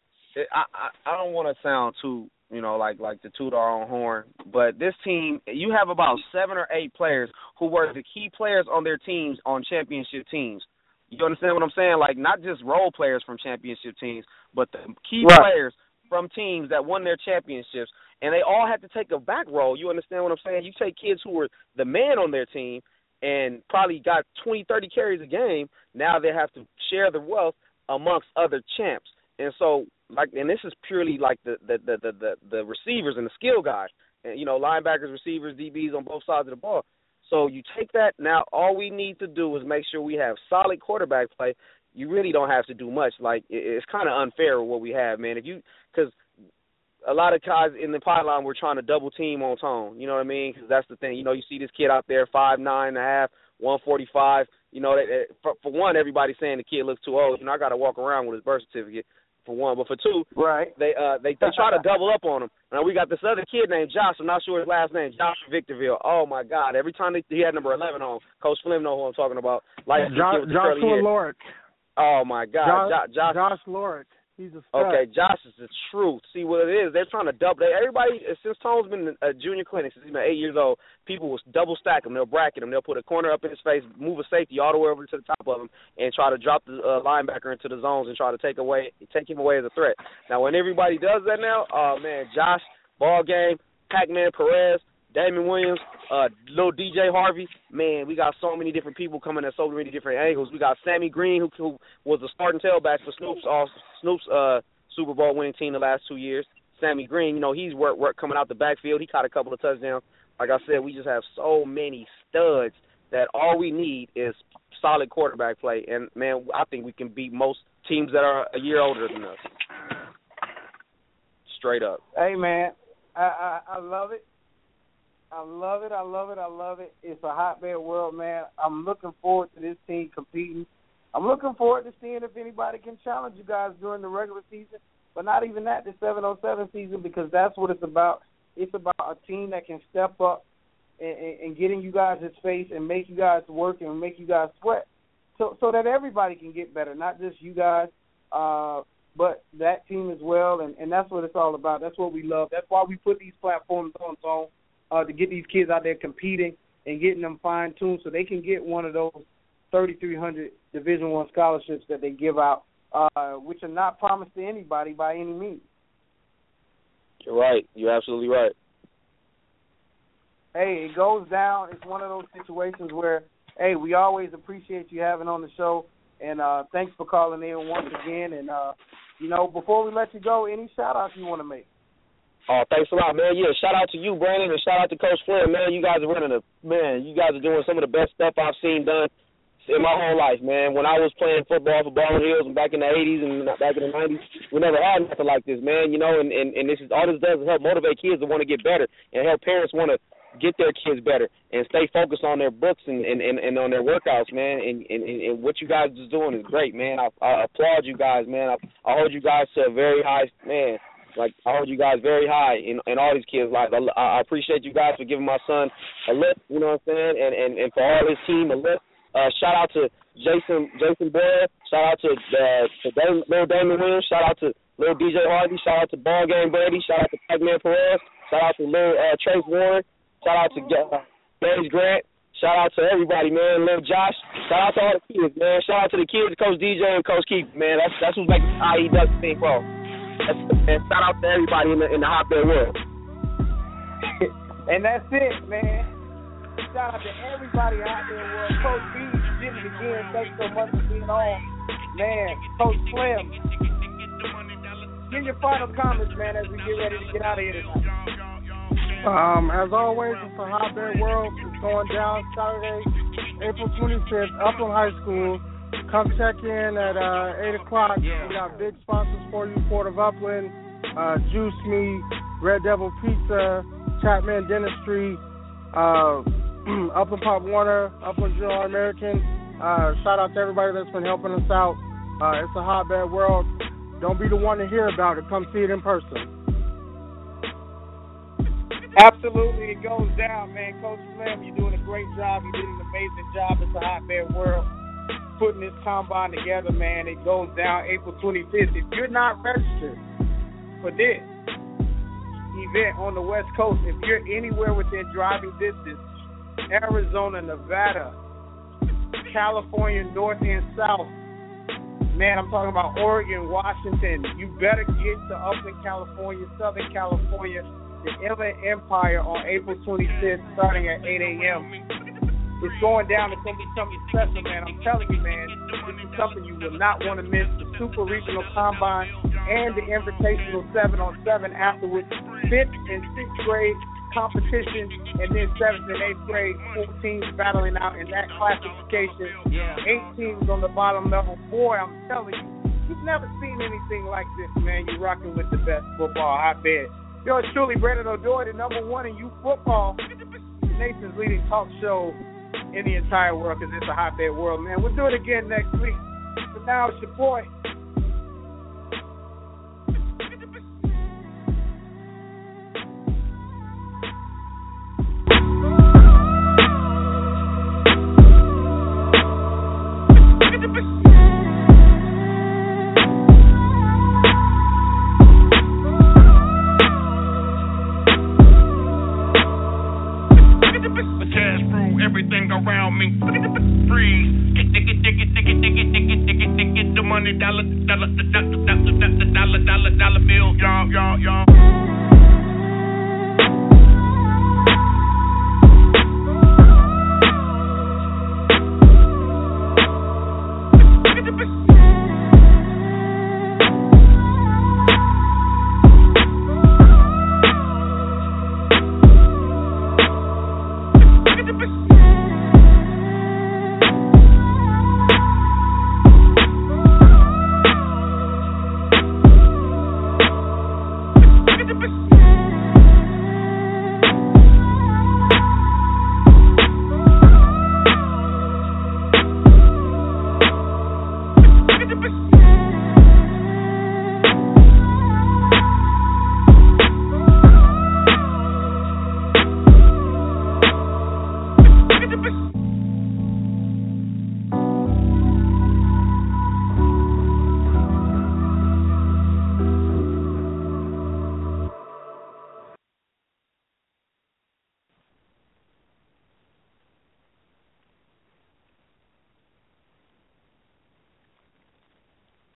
I don't want to sound too. Like to toot our own horn. But this team, you have about 7 or 8 players who were the key players on their teams on championship teams. You understand what I'm saying? Like, not just role players from championship teams, but the key players from teams that won their championships. And they all had to take a back role. You understand what I'm saying? You take kids who were the man on their team and probably got 20, 30 carries a game. Now they have to share the wealth amongst other champs. And so, and this is purely like the receivers and the skill guys, and linebackers, receivers, DBs on both sides of the ball. So you take that. Now all we need to do is make sure we have solid quarterback play. You really don't have to do much. Like, it's kind of unfair with what we have, man. Because a lot of guys in the pylon were trying to double team on Tone. You know what I mean? Because that's the thing. You see this kid out there, 5'9.5", 145. For one, everybody's saying the kid looks too old. I got to walk around with his birth certificate. For one, but for two, they try to double up on him. Now we got this other kid named Josh. I'm not sure his last name. Josh from Victorville. Oh my God! Every time he had number 11 on, Coach Flynn know who I'm talking about. Like Joshua Lorick. Oh my God, Josh Lorick. He's a stud. Okay, Josh is the truth. See what it is? They're trying to double. Everybody since Tone's been in a junior clinic since he's been 8 years old. People will double stack him. They'll bracket him. They'll put a corner up in his face, move a safety all the way over to the top of him, and try to drop the linebacker into the zones and try to take him away as a threat. Now, when everybody does that now, oh man, Josh, ball game, Pac-Man Perez, Damon Williams, little DJ Harvey, man, we got so many different people coming at so many different angles. We got Sammy Green, who was the starting tailback for Snoop's Super Bowl winning team the last 2 years. Sammy Green, he's work coming out the backfield. He caught a couple of touchdowns. Like I said, we just have so many studs that all we need is solid quarterback play. And, man, I think we can beat most teams that are a year older than us. Straight up. Hey, man, I love it. I love it. I love it. I love it. It's a hotbed world, man. I'm looking forward to this team competing. I'm looking forward to seeing if anybody can challenge you guys during the regular season, but not even that, the 707 season, because that's what it's about. It's about a team that can step up and get in you guys' face and make you guys work and make you guys sweat so that everybody can get better, not just you guys, but that team as well, and that's what it's all about. That's what we love. That's why we put these platforms on to get these kids out there competing and getting them fine-tuned so they can get one of those 3,300 Division I scholarships that they give out, which are not promised to anybody by any means. You're right. You're absolutely right. Hey, it goes down. It's one of those situations where, hey, we always appreciate you having on the show, and thanks for calling in once again. And, before we let you go, any shout-outs you want to make? Oh, thanks a lot, man. Yeah, shout out to you, Brandon, and shout out to Coach Flynn, man. You guys are you guys are doing some of the best stuff I've seen done in my whole life, man. When I was playing football for Baldwin Hills back in the 80s and back in the 90s, we never had nothing like this, man. You know, and this is all this does is help motivate kids to want to get better and help parents want to get their kids better and stay focused on their books and on their workouts, man. And what you guys is doing is great, man. I applaud you guys, man. I hold you guys to a very high, man. Like, I hold you guys very high in all these kids' lives. I appreciate you guys for giving my son a lift, you know what I'm saying, and for all his team a lift. Shout out to Jason Boyle. Shout out to Lil Damon Williams. Shout out to Lil DJ Harvey. Shout out to Ball Game Brady. Shout out to Pac-Man Perez. Shout out to Lil Trace Warren. Shout out to Gage Grant. Shout out to everybody, man. Lil Josh. Shout out to all the kids, man. Shout out to the kids, Coach DJ and Coach Keith, man. That's who's making IEW thing pro. And shout out to everybody in the hotbed world. And that's it, man. Shout out to everybody out there in the world. Coach B did it again. Thanks so much for being on. Man, Coach Slim. Give your final comments, man, as we get ready to get out of here tonight. As always, it's the Hotbed World. It's going down Saturday, April 25th, Upland High School. Come check in at 8 o'clock. We got big sponsors for you: Port of Upland, Juice Me, Red Devil Pizza, Chapman Dentistry, Upland Pop Warner, Upland General American. Shout out to everybody that's been helping us out. It's a Hotbed World. Don't be the one to hear about it. Come see it in person. Absolutely, it goes down, man. Coach Slim, you're doing a great job. You did an amazing job. It's a Hotbed World. Putting this combine together, man. It goes down April 25th. If you're not registered for this event on the West Coast, if you're anywhere within driving distance, Arizona, Nevada, California, North and South, man, I'm talking about Oregon, Washington, you better get to Upland, California, Southern California, the Inland Empire on April 25th, starting at 8 a.m. It's going down. It's going to be something special, man. I'm telling you, man, this is something you will not want to miss. The Super Regional Combine and the Invitational 7-on-7 afterwards. 5th and 6th grade competition, and then 7th and 8th grade, 4 teams battling out in that classification. 8 teams on the bottom level. Boy, I'm telling you, you've never seen anything like this, man. You're rocking with the best football hotbed. Yours truly, Brandon O'Doy, the number one in youth football, the nation's leading talk show in the entire world, because it's a Hotbed World, man. We'll do it again next week. But now it's your boy. Everything around me freeze. Get the money, dollar bill, y'all. Get the